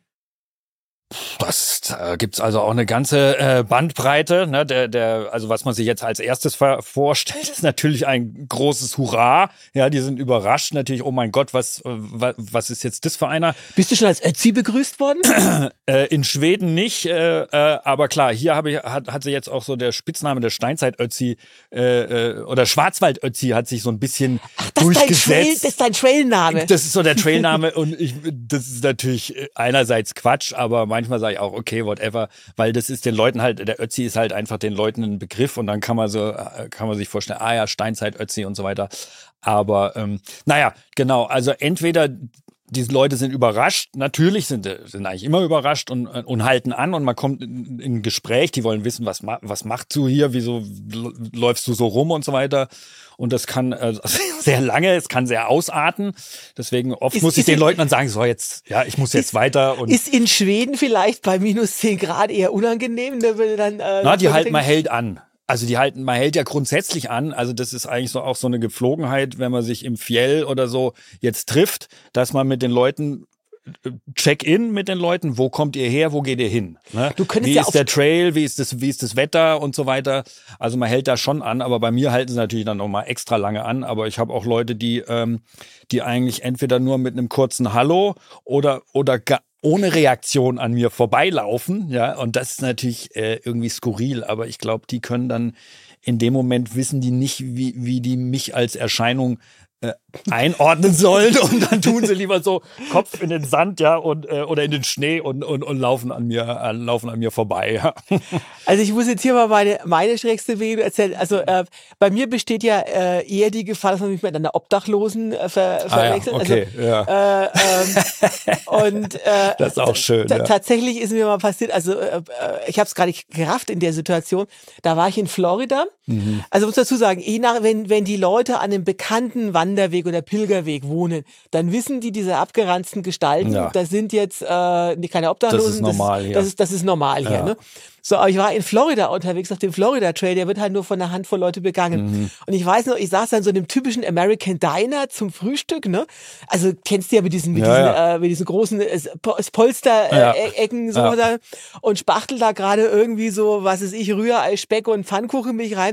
Speaker 3: Das da gibt's also auch eine ganze äh, Bandbreite. Ne? Der, der, also was man sich jetzt als erstes ver- vorstellt, ist natürlich ein großes Hurra. Ja, die sind überrascht natürlich. Oh mein Gott, was, äh, wa- was ist jetzt das für einer?
Speaker 2: Bist du schon als Ötzi begrüßt worden?
Speaker 3: Äh, in Schweden nicht, äh, äh, aber klar, hier habe ich, hat, hat sie jetzt auch so der Spitzname der Steinzeit-Ötzi äh, äh, oder Schwarzwald-Ötzi hat sich so ein bisschen
Speaker 2: Das ist dein Trail,
Speaker 3: durchgesetzt.
Speaker 2: das ist dein Trailname.
Speaker 3: Das ist so der Trailname und ich, das ist natürlich einerseits Quatsch, aber manchmal sage ich auch, okay, whatever, weil das ist den Leuten halt, der Ötzi ist halt einfach den Leuten ein Begriff und dann kann man so, kann man sich vorstellen, ah ja, Steinzeit-Ötzi und so weiter. Aber ähm, naja, genau, also entweder diese Leute sind überrascht, natürlich sind, sind eigentlich immer überrascht und, und halten an und man kommt in, in ein Gespräch, die wollen wissen, was, ma- was machst du hier, wieso l- läufst du so rum und so weiter. Und das kann äh, sehr lange, es kann sehr ausarten. Deswegen oft
Speaker 2: Ist-
Speaker 3: muss ich
Speaker 2: ist
Speaker 3: den
Speaker 2: in-
Speaker 3: Leuten dann sagen, so jetzt, ja, ich muss jetzt
Speaker 2: Ist-
Speaker 3: weiter. Und
Speaker 2: Ist in Schweden vielleicht bei minus zehn Grad eher unangenehm? Da würde dann, äh,
Speaker 3: na, die
Speaker 2: würde
Speaker 3: halten,
Speaker 2: denken,
Speaker 3: man hält an. Also die halten, man hält ja grundsätzlich an. Also das ist eigentlich so auch so eine Gepflogenheit, wenn man sich im Fjell oder so jetzt trifft, dass man mit den Leuten äh, Check-in mit den Leuten, wo kommt ihr her, wo geht ihr hin? Ne?
Speaker 2: Du könntest
Speaker 3: wie
Speaker 2: ja
Speaker 3: ist
Speaker 2: auf-
Speaker 3: der Trail, wie ist das, wie ist das Wetter und so weiter. Also man hält da schon an, aber bei mir halten sie natürlich dann nochmal extra lange an. Aber ich habe auch Leute, die, ähm, die eigentlich entweder nur mit einem kurzen Hallo oder, oder gar ohne Reaktion an mir vorbeilaufen, ja, und das ist natürlich äh, irgendwie skurril, aber ich glaube, die können dann in dem Moment wissen die nicht, wie, wie die mich als Erscheinung äh, einordnen sollen und dann tun sie lieber so Kopf in den Sand, ja, und äh, oder in den Schnee und, und, und laufen an mir, äh, laufen an mir vorbei. Ja.
Speaker 2: Also ich muss jetzt hier mal meine, meine schrägste Wege erzählen. Also äh, bei mir besteht ja äh, eher die Gefahr, dass man mich mit einer Obdachlosen äh, ver,
Speaker 3: Ah, ja,
Speaker 2: verwechselt.
Speaker 3: okay,
Speaker 2: also,
Speaker 3: ja.
Speaker 2: äh, ähm, und äh,
Speaker 3: Das ist auch schön,
Speaker 2: ta-
Speaker 3: ja.
Speaker 2: Tatsächlich ist mir mal passiert, also äh, äh, ich habe es gar nicht gerafft in der Situation, da war ich in Florida.
Speaker 3: Mhm.
Speaker 2: Also muss dazu sagen, je nach, wenn, wenn die Leute an einem bekannten Wanderweg oder Pilgerweg wohnen, dann wissen die, diese abgeranzten Gestalten,
Speaker 3: Ja.
Speaker 2: das sind jetzt äh, nicht keine Obdachlosen.
Speaker 3: Das ist normal
Speaker 2: das,
Speaker 3: hier.
Speaker 2: Das ist, das ist normal hier.
Speaker 3: Ja.
Speaker 2: Ne? So, aber ich war in Florida unterwegs auf dem Florida Trail, der wird halt nur von einer Handvoll Leute begangen.
Speaker 3: Mhm.
Speaker 2: Und ich weiß noch, ich saß dann so in einem typischen American Diner zum Frühstück, ne? Also kennst du ja mit diesen, mit
Speaker 3: Ja,
Speaker 2: diesen,
Speaker 3: ja.
Speaker 2: Äh, mit diesen großen äh, Pol- Polster-Ecken,
Speaker 3: Ja.
Speaker 2: so
Speaker 3: Ja.
Speaker 2: da, und spachtel da gerade irgendwie so, was weiß ich, Rührei, Speck und Pfannkuchen mich rein.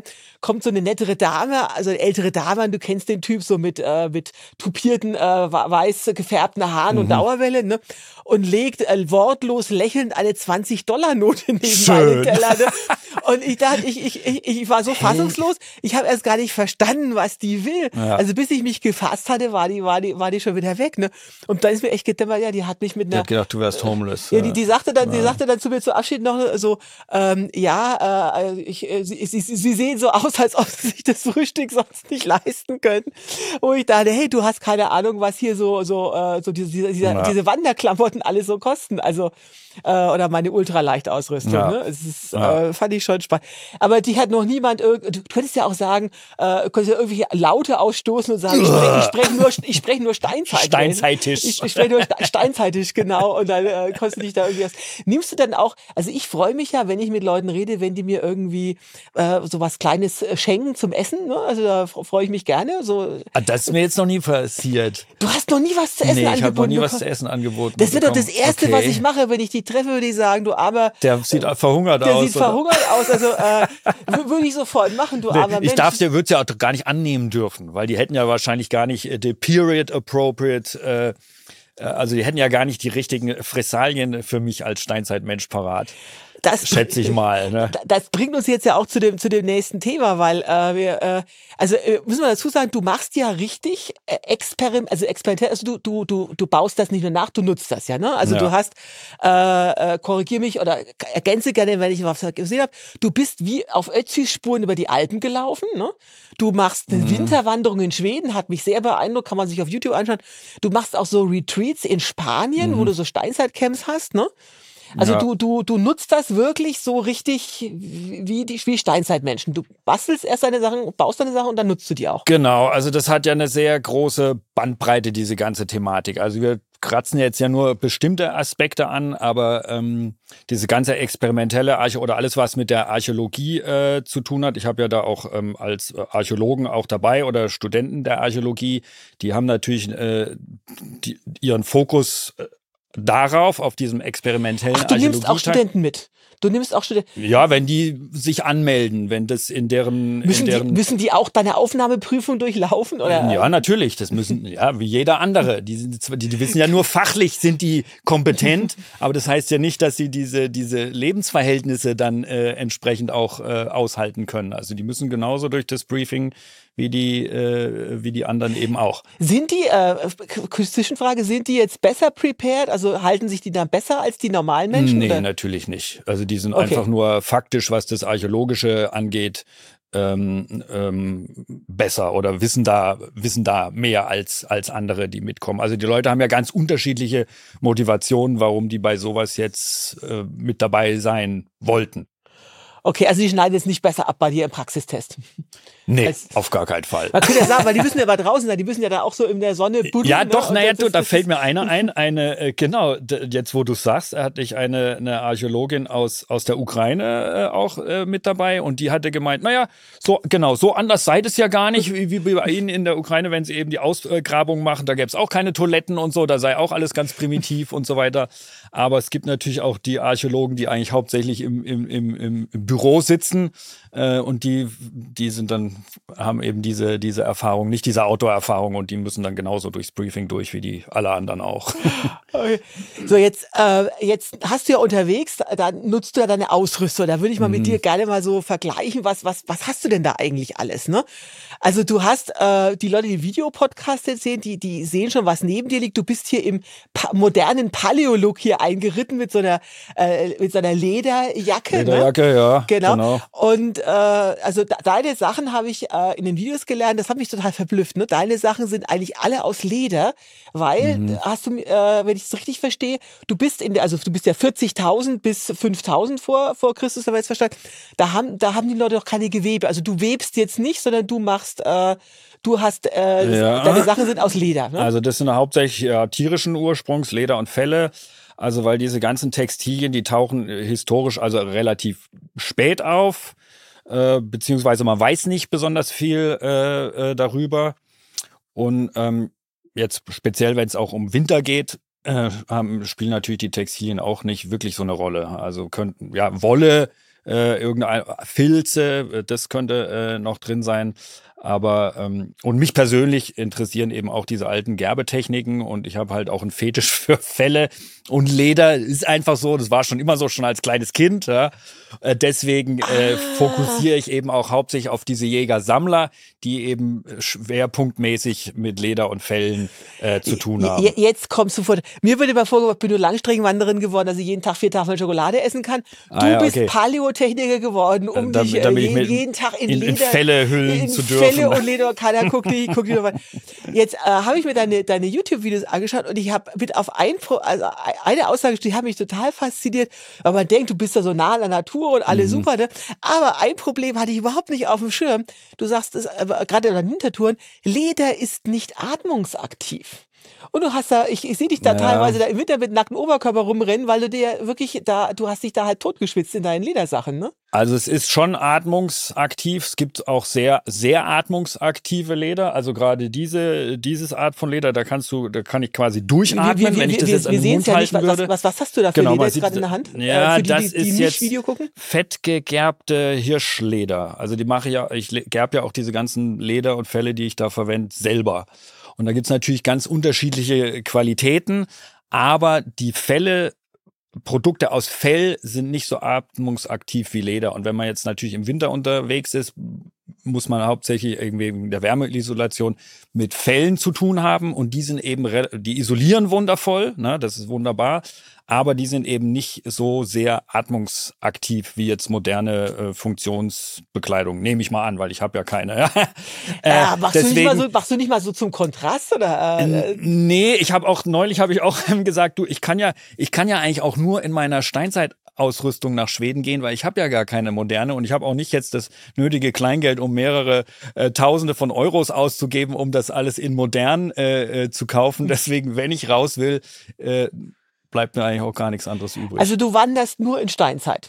Speaker 2: rein, kommt so eine nettere Dame, also eine ältere Dame, und du kennst den Typ so mit, äh, mit tupierten, äh, weiß gefärbten Haaren
Speaker 3: Mhm.
Speaker 2: und Dauerwelle, ne? Und legt äh, wortlos lächelnd eine zwanzig-Dollar-Note neben
Speaker 3: Schön.
Speaker 2: meinen Teller. Ne? Und ich dachte, ich, ich, ich, ich war so fassungslos, ich habe erst gar nicht verstanden, was die will.
Speaker 3: Ja.
Speaker 2: Also bis ich mich gefasst hatte, war die, war die, war die schon wieder weg. Ne? Und dann ist mir echt gedämmert, ja, die hat mich mit
Speaker 3: Ich
Speaker 2: einer...
Speaker 3: hab gedacht, du wärst homeless.
Speaker 2: Ja, die, die sagte dann, die
Speaker 3: Ja.
Speaker 2: sagte dann zu mir zu Abschied noch so, ähm, ja, äh, ich, äh, sie, sie, sie sehen so aus, als ob sie sich das Frühstück sonst nicht leisten können. Wo ich dachte, hey, du hast keine Ahnung, was hier so, so, äh, so diese, diese, diese,
Speaker 3: Ja.
Speaker 2: diese Wanderklamotten alles so kosten. Also, äh, oder meine Ultraleichtausrüstung.
Speaker 3: Ja.
Speaker 2: Ne? Es ist,
Speaker 3: Ja.
Speaker 2: äh, fand ich schon spannend. Aber die hat noch niemand, irg- du könntest ja auch sagen, äh, könntest ja irgendwelche Laute ausstoßen und sagen, ich spreche ich sprech nur, ich sprech nur Steinzeit.
Speaker 3: Steinzeitisch.
Speaker 2: Ich, ich spreche nur Ste- Steinzeitisch, genau. Und dann äh, konntest du dich da irgendwie was. Nimmst du dann auch, also ich freue mich ja, wenn ich mit Leuten rede, wenn die mir irgendwie äh, so was Kleines äh, schenken zum Essen. Ne? Also da fre- freue ich mich gerne. So,
Speaker 3: Ah, das ist mir jetzt noch nie passiert.
Speaker 2: du hast noch nie was zu essen
Speaker 3: Nee, ich habe noch
Speaker 2: angeboten
Speaker 3: nie was
Speaker 2: bekommen.
Speaker 3: zu essen angeboten.
Speaker 2: Das wird doch das
Speaker 3: bekommen.
Speaker 2: Erste,
Speaker 3: Okay.
Speaker 2: was ich mache, wenn ich die treffe, würde ich sagen, du armer,
Speaker 3: Der sieht verhungert
Speaker 2: der
Speaker 3: aus.
Speaker 2: sieht
Speaker 3: oder?
Speaker 2: verhungert aus. Also äh, w- würde ich sofort machen, du armer
Speaker 3: Nee, ich
Speaker 2: Mensch.
Speaker 3: darf, der würde es ja auch gar nicht annehmen dürfen, weil die hätten ja wahrscheinlich gar nicht äh, die period appropriate, äh, äh, also die hätten ja gar nicht die richtigen Fressalien für mich als Steinzeitmensch parat.
Speaker 2: Das,
Speaker 3: Schätze ich mal. Ne?
Speaker 2: Das bringt uns jetzt ja auch zu dem, zu dem nächsten Thema, weil äh, wir, äh, also äh, müssen wir dazu sagen, du machst ja richtig äh, Experiment, also experimentell, also du, du, du, du baust das nicht nur nach, du nutzt das ja, ne? Also
Speaker 3: Ja.
Speaker 2: du hast, äh, äh, korrigier mich oder ergänze gerne, wenn ich was gesehen habe, du bist wie auf Ötzis Spuren über die Alpen gelaufen, ne? Du machst eine
Speaker 3: Mhm.
Speaker 2: Winterwanderung in Schweden, hat mich sehr beeindruckt, kann man sich auf YouTube anschauen. Du machst auch so Retreats in Spanien,
Speaker 3: Mhm.
Speaker 2: wo du so Steinzeitcamps hast, ne? Also
Speaker 3: Ja.
Speaker 2: du, du, du nutzt das wirklich so richtig wie die wie Steinzeitmenschen. Du bastelst erst deine Sachen, baust deine Sachen und dann nutzt du die auch.
Speaker 3: Genau, also das hat ja eine sehr große Bandbreite, diese ganze Thematik. Also wir kratzen jetzt ja nur bestimmte Aspekte an, aber ähm, diese ganze experimentelle Archä oder alles, was mit der Archäologie äh, zu tun hat. Ich habe ja da auch ähm, als Archäologen auch dabei oder Studenten der Archäologie, die haben natürlich äh, die, ihren Fokus äh, darauf, auf diesem experimentellen
Speaker 2: Ach, du nimmst auch
Speaker 3: Archäologieteil.
Speaker 2: Studenten mit. Du nimmst auch Studenten.
Speaker 3: Ja, wenn die sich anmelden, wenn das in deren, in
Speaker 2: Müssen die,
Speaker 3: deren
Speaker 2: müssen die auch deine Aufnahmeprüfung durchlaufen? Oder?
Speaker 3: Ja, natürlich. Das müssen, ja, wie jeder andere. Die, sind, zwar- die, die wissen ja nur fachlich sind die kompetent, aber das heißt ja nicht, dass sie diese, diese Lebensverhältnisse dann äh, entsprechend auch äh, aushalten können. Also die müssen genauso durch das Briefing wie die, äh, wie die anderen eben auch.
Speaker 2: Sind die, äh, K- Zwischenfrage, sind die jetzt besser prepared? Also halten sich die dann besser als die normalen Menschen?
Speaker 3: Nee,
Speaker 2: oder?
Speaker 3: natürlich nicht. Also die sind
Speaker 2: Okay.
Speaker 3: einfach nur faktisch, was das Archäologische angeht, ähm, ähm, besser oder wissen da, wissen da mehr als, als andere, die mitkommen. Also die Leute haben ja ganz unterschiedliche Motivationen, warum die bei sowas jetzt äh, mit dabei sein wollten.
Speaker 2: Okay, also die schneiden jetzt nicht besser ab bei dir im Praxistest.
Speaker 3: Nee,
Speaker 2: Als-
Speaker 3: auf gar keinen Fall.
Speaker 2: Man könnte ja sagen, weil die müssen ja mal draußen sein, die müssen ja da auch so in der Sonne buddeln.
Speaker 3: Ja,
Speaker 2: ne?
Speaker 3: doch,
Speaker 2: Und
Speaker 3: naja,
Speaker 2: das
Speaker 3: du,
Speaker 2: ist-
Speaker 3: da
Speaker 2: das
Speaker 3: fällt
Speaker 2: ist-
Speaker 3: mir einer ein, eine, äh, genau, d- jetzt wo du sagst, hatte ich eine, eine Archäologin aus, aus der Ukraine äh, auch äh, mit dabei und die hatte gemeint, naja, so, genau, so anders sei das ja gar nicht, wie, wie bei Ihnen in der Ukraine, wenn Sie eben die Ausgrabung machen, da gäbe es auch keine Toiletten und so, da sei auch alles ganz primitiv und so weiter. Aber es gibt natürlich auch die Archäologen, die eigentlich hauptsächlich im, im, im, im Büro sitzen äh, und die, die sind dann, haben eben diese, diese Erfahrung, nicht diese Outdoor-Erfahrung und die müssen dann genauso durchs Briefing durch wie die alle anderen auch.
Speaker 2: Okay. So, jetzt, äh, jetzt hast du ja unterwegs, da nutzt du ja deine Ausrüstung. Da würde ich mal
Speaker 3: Mhm.
Speaker 2: mit dir gerne mal so vergleichen, was, was, was hast du denn da eigentlich alles, ne? Also du hast, äh, die Leute, die Videopodcast jetzt sehen, die, die sehen schon, was neben dir liegt. Du bist hier im pa modernen Paleo-Look hier eingeritten mit so einer, äh, mit so einer Lederjacke.
Speaker 3: Lederjacke,
Speaker 2: ne?
Speaker 3: ja,
Speaker 2: Genau.
Speaker 3: genau.
Speaker 2: Und äh, also de deine Sachen habe ich äh, in den Videos gelernt, das hat mich total verblüfft. Ne? Deine Sachen sind eigentlich alle aus Leder, weil
Speaker 3: Mhm.
Speaker 2: hast du, äh, wenn ich es richtig verstehe, du bist in der, also du bist ja vierzigtausend bis fünftausend vor vor Christus, haben wir jetzt verstanden. Da haben da haben die Leute doch keine Gewebe. Also du webst jetzt nicht, sondern du machst, äh, du hast, äh,
Speaker 3: Ja.
Speaker 2: deine Sachen sind aus Leder. Ne?
Speaker 3: Also das sind hauptsächlich ja, tierischen Ursprungs, Leder und Felle. Also weil diese ganzen Textilien, die tauchen äh, historisch also relativ spät auf, äh, beziehungsweise man weiß nicht besonders viel äh, äh, darüber. Und ähm, jetzt speziell, wenn es auch um Winter geht, äh, haben, spielen natürlich die Textilien auch nicht wirklich so eine Rolle. Also könnten, ja, Wolle äh, irgendein Filze, äh, das könnte äh, noch drin sein. Aber ähm, und mich persönlich interessieren eben auch diese alten Gerbetechniken und ich habe halt auch einen Fetisch für Felle und Leder. Ist einfach so, das war schon immer so, schon als kleines Kind. Ja. Äh, deswegen äh,
Speaker 2: Ah.
Speaker 3: fokussiere ich eben auch hauptsächlich auf diese Jäger-Sammler, die eben schwerpunktmäßig mit Leder und Fellen äh, zu tun haben.
Speaker 2: Je- Jetzt kommst du vor. Mir würde mal vorgeworfen, ich bin nur Langstreckenwanderin geworden, dass ich jeden Tag vier Tafeln Schokolade essen kann. Du
Speaker 3: Ah ja,
Speaker 2: bist
Speaker 3: okay.
Speaker 2: Paläotechniker geworden, um
Speaker 3: Damit-
Speaker 2: dich äh,
Speaker 3: damit ich
Speaker 2: jeden,
Speaker 3: mit-
Speaker 2: jeden Tag in,
Speaker 3: in- in
Speaker 2: Leder,
Speaker 3: Felle hüllen
Speaker 2: in
Speaker 3: zu
Speaker 2: Felle
Speaker 3: dürfen.
Speaker 2: und Leder. Keiner guckt dich, guckt dich dabei. Jetzt äh, habe ich mir deine, deine YouTube-Videos angeschaut und ich habe mit auf ein, Pro- also eine Aussage, die hat mich total fasziniert, weil man denkt, du bist da so nah an der Natur und alles
Speaker 3: Mhm.
Speaker 2: super, ne? Aber ein Problem hatte ich überhaupt nicht auf dem Schirm. Du sagst es äh, gerade in den Wintertouren, Leder ist nicht atmungsaktiv. Und du hast da, ich, ich sehe dich da
Speaker 3: Ja.
Speaker 2: teilweise da im Winter mit nacktem Oberkörper rumrennen, weil du dir wirklich da, du hast dich da halt totgeschwitzt in deinen Ledersachen, ne?
Speaker 3: Also es ist schon atmungsaktiv. Es gibt auch sehr, sehr atmungsaktive Leder. Also gerade diese, dieses Art von Leder, da kannst du, da kann ich quasi durchatmen, wenn ich das jetzt an den Mund
Speaker 2: sehen's
Speaker 3: halten
Speaker 2: was,
Speaker 3: würde.
Speaker 2: was, was hast du da für
Speaker 3: Genau,
Speaker 2: Leder
Speaker 3: man
Speaker 2: jetzt
Speaker 3: sieht-
Speaker 2: gerade in der Hand?
Speaker 3: Ja,
Speaker 2: äh, für die,
Speaker 3: das
Speaker 2: die, die
Speaker 3: ist
Speaker 2: nicht
Speaker 3: jetzt
Speaker 2: Video gucken?
Speaker 3: fettgegerbte Hirschleder. Also die mache ich ja, ich le- gerb ja auch diese ganzen Leder und Felle, die ich da verwende, selber. Und da gibt's natürlich ganz unterschiedliche Qualitäten, aber die Felle, Produkte aus Fell sind nicht so atmungsaktiv wie Leder. Und wenn man jetzt natürlich im Winter unterwegs ist, muss man hauptsächlich irgendwie wegen der Wärmeisolation mit Fellen zu tun haben. Und die sind eben, re- die isolieren wundervoll, ne, das ist wunderbar. Aber die sind eben nicht so sehr atmungsaktiv wie jetzt moderne äh, Funktionsbekleidung. Nehme ich mal an, weil ich habe ja keine. Ja. Äh,
Speaker 2: Ja, machst, du nicht mal
Speaker 3: deswegen-
Speaker 2: so, machst du nicht mal so zum Kontrast? Oder, äh,
Speaker 3: N- Nee, ich habe auch neulich habe ich auch gesagt, du, ich kann ja, ich kann ja eigentlich auch nur in meiner Steinzeitausrüstung nach Schweden gehen, weil ich habe ja gar keine moderne und ich habe auch nicht jetzt das nötige Kleingeld, um mehrere äh, Tausende von Euros auszugeben, um das alles in modern äh, äh, zu kaufen. Deswegen, wenn ich raus will, äh, bleibt mir eigentlich auch gar nichts anderes übrig.
Speaker 2: also du wanderst nur in Steinzeit.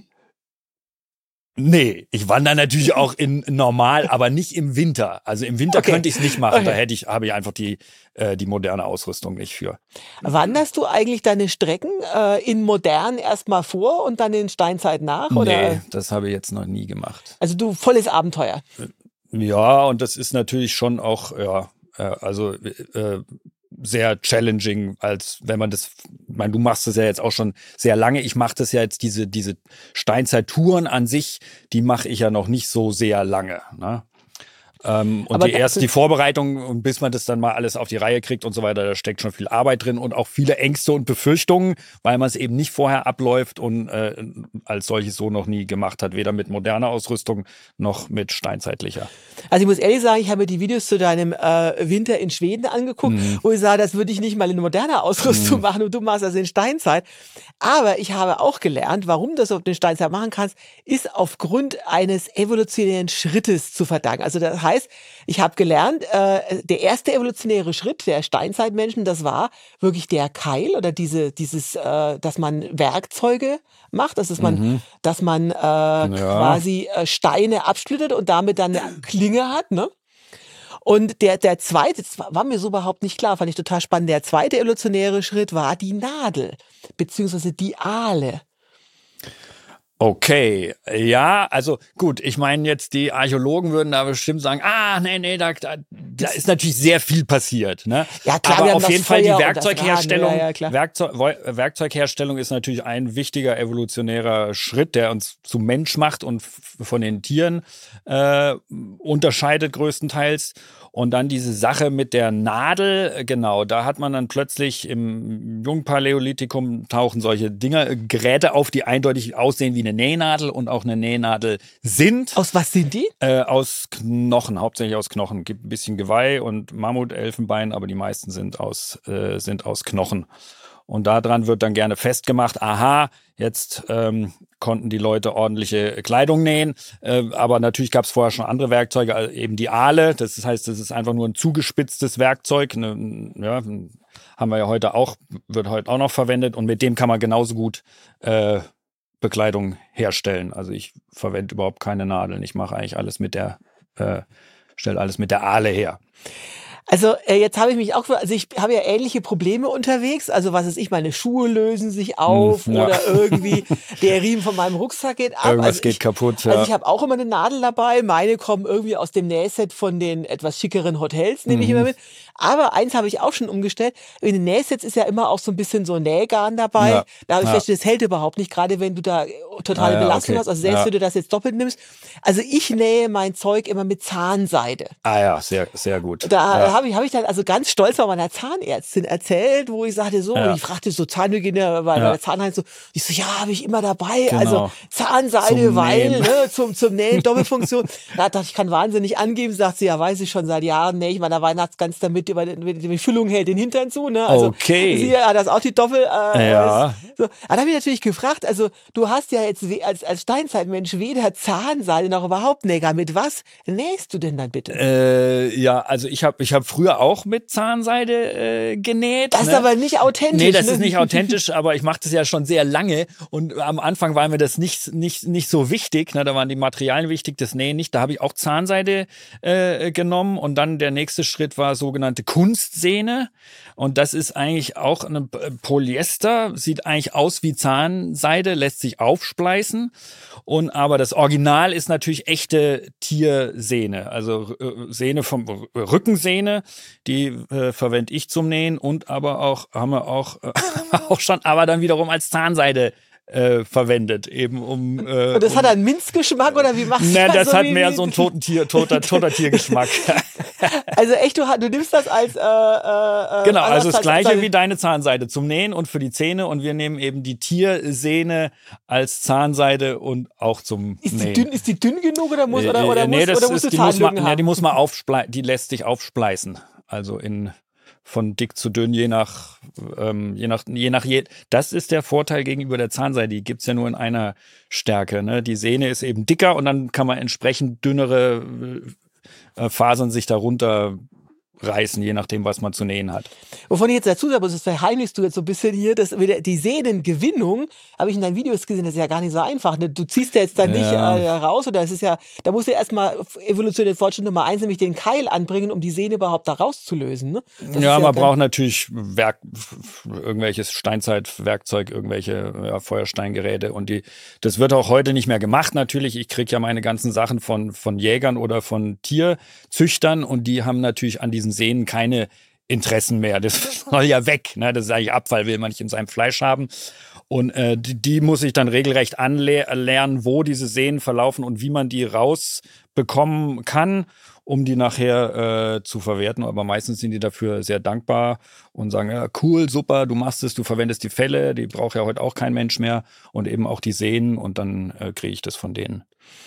Speaker 3: Nee, ich wandere natürlich auch in normal, aber nicht im Winter. Also im Winter
Speaker 2: Okay.
Speaker 3: könnte ich es nicht machen. Da
Speaker 2: Okay.
Speaker 3: hätte ich, habe ich einfach die, äh, die moderne Ausrüstung nicht für.
Speaker 2: Wanderst du eigentlich deine Strecken äh, in modern erstmal vor und dann in Steinzeit nach? Oder?
Speaker 3: Nee, das habe ich jetzt noch nie gemacht.
Speaker 2: Also du volles Abenteuer.
Speaker 3: Ja, und das ist natürlich schon auch, ja, äh, also äh, sehr challenging, als wenn man das, ich meine, du machst das ja jetzt auch schon sehr lange. Ich mache das ja jetzt, diese, diese Steinzeit-Touren an sich, die mache ich ja noch nicht so sehr lange. Ne? Ähm, und
Speaker 2: Aber
Speaker 3: die
Speaker 2: da-
Speaker 3: erst die Vorbereitung und bis man das dann mal alles auf die Reihe kriegt und so weiter, da steckt schon viel Arbeit drin und auch viele Ängste und Befürchtungen, weil man es eben nicht vorher abläuft und äh, als solches so noch nie gemacht hat, weder mit moderner Ausrüstung noch mit steinzeitlicher.
Speaker 2: Also ich muss ehrlich sagen, ich habe mir die Videos zu deinem äh, Winter in Schweden angeguckt,
Speaker 3: Mhm.
Speaker 2: wo ich sage, das würde ich nicht mal in moderner Ausrüstung machen und du machst das in Steinzeit. Aber ich habe auch gelernt, warum du das auf den Steinzeit machen kannst, ist aufgrund eines evolutionären Schrittes zu verdanken. Also das heißt, ich habe gelernt, äh, der erste evolutionäre Schritt der Steinzeitmenschen, das war wirklich der Keil oder diese, dieses, äh, dass man Werkzeuge macht, das ist man,
Speaker 3: Mhm.
Speaker 2: dass man äh, quasi äh, Steine absplittert und damit dann eine Klinge hat, ne? Und der, der zweite, das war war mir so überhaupt nicht klar, fand ich total spannend. Der zweite evolutionäre Schritt war die Nadel, beziehungsweise die Ahle.
Speaker 3: Okay, ja, also gut, ich meine jetzt, die Archäologen würden da bestimmt sagen, ah, nee, nee, da, da, da ist natürlich sehr viel passiert. Ne?
Speaker 2: Ja, klar, wir
Speaker 3: aber
Speaker 2: haben
Speaker 3: auf
Speaker 2: das
Speaker 3: jeden Fall die
Speaker 2: Feuer und das
Speaker 3: Werkzeugherstellung,
Speaker 2: Raden, ja, ja, klar.
Speaker 3: Werkzeug, Wo- Werkzeugherstellung ist natürlich ein wichtiger evolutionärer Schritt, der uns zum Mensch macht und f- von den Tieren äh, unterscheidet größtenteils. Und dann diese Sache mit der Nadel, äh, genau, da hat man dann plötzlich im Jungpaläolithikum tauchen solche Dinger, äh, Geräte auf, die eindeutig aussehen wie eine Nähnadel und auch eine Nähnadel sind.
Speaker 2: Aus was sind die?
Speaker 3: Äh, aus Knochen, hauptsächlich aus Knochen. Gibt ein bisschen Geweih und Mammut, Elfenbein, aber die meisten sind aus, äh, sind aus Knochen. Und daran wird dann gerne festgemacht, aha, jetzt ähm, konnten die Leute ordentliche Kleidung nähen. Äh, aber natürlich gab es vorher schon andere Werkzeuge, also eben die Ahle. Das heißt, das ist einfach nur ein zugespitztes Werkzeug. Ne, ja, haben wir ja heute auch, wird heute auch noch verwendet. Und mit dem kann man genauso gut äh, Bekleidung herstellen. Also ich verwende überhaupt keine Nadeln. Ich mache eigentlich alles mit der, äh, stelle alles mit der Ahle her.
Speaker 2: Also äh, jetzt habe ich mich auch, also ich habe ja ähnliche Probleme unterwegs. Also was weiß ich, meine Schuhe lösen sich auf
Speaker 3: Hm, ja.
Speaker 2: oder irgendwie der Riemen von meinem Rucksack geht ab.
Speaker 3: Irgendwas
Speaker 2: also
Speaker 3: geht
Speaker 2: ich,
Speaker 3: kaputt, ja.
Speaker 2: Also ich habe auch immer eine Nadel dabei. Meine kommen irgendwie aus dem Nähset von den etwas schickeren Hotels, nehme ich immer mit. Aber eins habe ich auch schon umgestellt. In den Nähsets ist ja immer auch so ein bisschen so Nähgarn dabei.
Speaker 3: Ja.
Speaker 2: Da habe ich
Speaker 3: Ja.
Speaker 2: festgestellt, das hält überhaupt nicht, gerade wenn du da totale
Speaker 3: Ah, ja,
Speaker 2: Belastung
Speaker 3: okay.
Speaker 2: hast. Also selbst
Speaker 3: Ja.
Speaker 2: wenn du das jetzt doppelt nimmst. Also ich nähe mein Zeug immer mit Zahnseide.
Speaker 3: Ah ja, sehr, sehr gut.
Speaker 2: Da
Speaker 3: ja.
Speaker 2: habe ich, hab ich dann also ganz stolz bei meiner Zahnärztin erzählt, wo ich sagte so,
Speaker 3: Ja.
Speaker 2: und ich fragte so Zahnhygiene bei,
Speaker 3: Ja.
Speaker 2: bei der Zahnheilung so, ich so, ja, habe ich immer dabei,
Speaker 3: Genau.
Speaker 2: also Zahnseide,
Speaker 3: Zum
Speaker 2: weil,
Speaker 3: Nähen.
Speaker 2: ne, zum, zum Nähen, Doppelfunktion. Da dachte ich, kann wahnsinnig angeben, sagt sie, ja, weiß ich schon seit Jahren, nähe ich meiner Weihnachtsgans damit, über den, die Füllung hält den Hintern zu, ne, also
Speaker 3: Okay.
Speaker 2: sie hat das auch die Doppel, äh,
Speaker 3: Ja.
Speaker 2: so. Da habe ich natürlich gefragt, also du hast ja jetzt we- als, als Steinzeitmensch weder Zahnseide noch überhaupt Näger, mit was nähst du denn dann bitte?
Speaker 3: Äh, ja, also ich habe ich hab früher auch mit Zahnseide äh, genäht.
Speaker 2: Das ist
Speaker 3: ne?
Speaker 2: aber nicht authentisch.
Speaker 3: Nee, das
Speaker 2: ne?
Speaker 3: ist nicht authentisch, aber ich mache das ja schon sehr lange und am Anfang war mir das nicht, nicht, nicht so wichtig. Ne? Da waren die Materialien wichtig, das Nähen nicht. Da habe ich auch Zahnseide äh, genommen und dann der nächste Schritt war sogenannte Kunstsehne. Und das ist eigentlich auch ein Polyester, sieht eigentlich aus wie Zahnseide, lässt sich aufspleißen. Und aber das Original ist natürlich echte Tiersehne, also äh, Sehne vom R- Rückensehne, die äh, verwende ich zum Nähen und aber auch haben wir auch äh, auch schon, aber dann wiederum als Zahnseide äh, verwendet, eben um. Äh,
Speaker 2: Und das
Speaker 3: um,
Speaker 2: hat einen Minzgeschmack oder wie machst du
Speaker 3: Ne,
Speaker 2: das?
Speaker 3: das
Speaker 2: so
Speaker 3: hat
Speaker 2: wie,
Speaker 3: mehr
Speaker 2: wie,
Speaker 3: so einen toten Tier, toter, toter Tiergeschmack.
Speaker 2: Also echt, du, du nimmst das als äh, äh,
Speaker 3: Genau, also das
Speaker 2: als-
Speaker 3: gleiche
Speaker 2: als-
Speaker 3: wie deine Zahnseide zum Nähen und für die Zähne und wir nehmen eben die Tiersehne als Zahnseide und auch zum
Speaker 2: Ist
Speaker 3: Nähen.
Speaker 2: die, dünn, ist die dünn genug oder muss, oder, oder
Speaker 3: Äh, nee,
Speaker 2: muss,
Speaker 3: das
Speaker 2: oder musst
Speaker 3: ist,
Speaker 2: du
Speaker 3: die muss man,
Speaker 2: Zahnlücken
Speaker 3: nee,
Speaker 2: haben?
Speaker 3: die muss man aufspleißen, die lässt sich aufspleißen. Also in von dick zu dünn, je nach, ähm, je nach, je nach, je, das ist der Vorteil gegenüber der Zahnseide, die gibt's ja nur in einer Stärke. Ne? Die Sehne ist eben dicker und dann kann man entsprechend dünnere äh, Fasern sich darunter reißen, je nachdem, was man zu nähen hat.
Speaker 2: Wovon ich jetzt dazu sage, das verheimlichst du jetzt so ein bisschen hier, dass wieder die Sehnengewinnung, habe ich in deinen Videos gesehen, das ist ja gar nicht so einfach. Ne? Du ziehst ja jetzt da nicht
Speaker 3: Ja.
Speaker 2: äh, raus, oder es ist ja, da musst du erstmal evolutionär Fortschritt Nummer eins, nämlich den Keil anbringen, um die Sehne überhaupt da rauszulösen. Ne? Das
Speaker 3: Ja,
Speaker 2: ist
Speaker 3: man
Speaker 2: kein-
Speaker 3: braucht natürlich Werk, irgendwelches Steinzeitwerkzeug, irgendwelche ja, Feuersteingeräte und die, das wird auch heute nicht mehr gemacht natürlich. Ich kriege ja meine ganzen Sachen von, von Jägern oder von Tierzüchtern und die haben natürlich an diesen Sehnen keine Interessen mehr. Das soll ja weg. Ne? Das ist eigentlich Abfall, will man nicht in seinem Fleisch haben. Und äh, die, die muss ich dann regelrecht anlernen, wo diese Sehnen verlaufen und wie man die rausbekommen kann, um die nachher äh, zu verwerten. Aber meistens sind die dafür sehr dankbar und sagen, ja, cool, super, du machst es, du verwendest die Felle, die braucht ja heute auch kein Mensch mehr und eben auch die Sehnen und dann äh, kriege ich das von denen.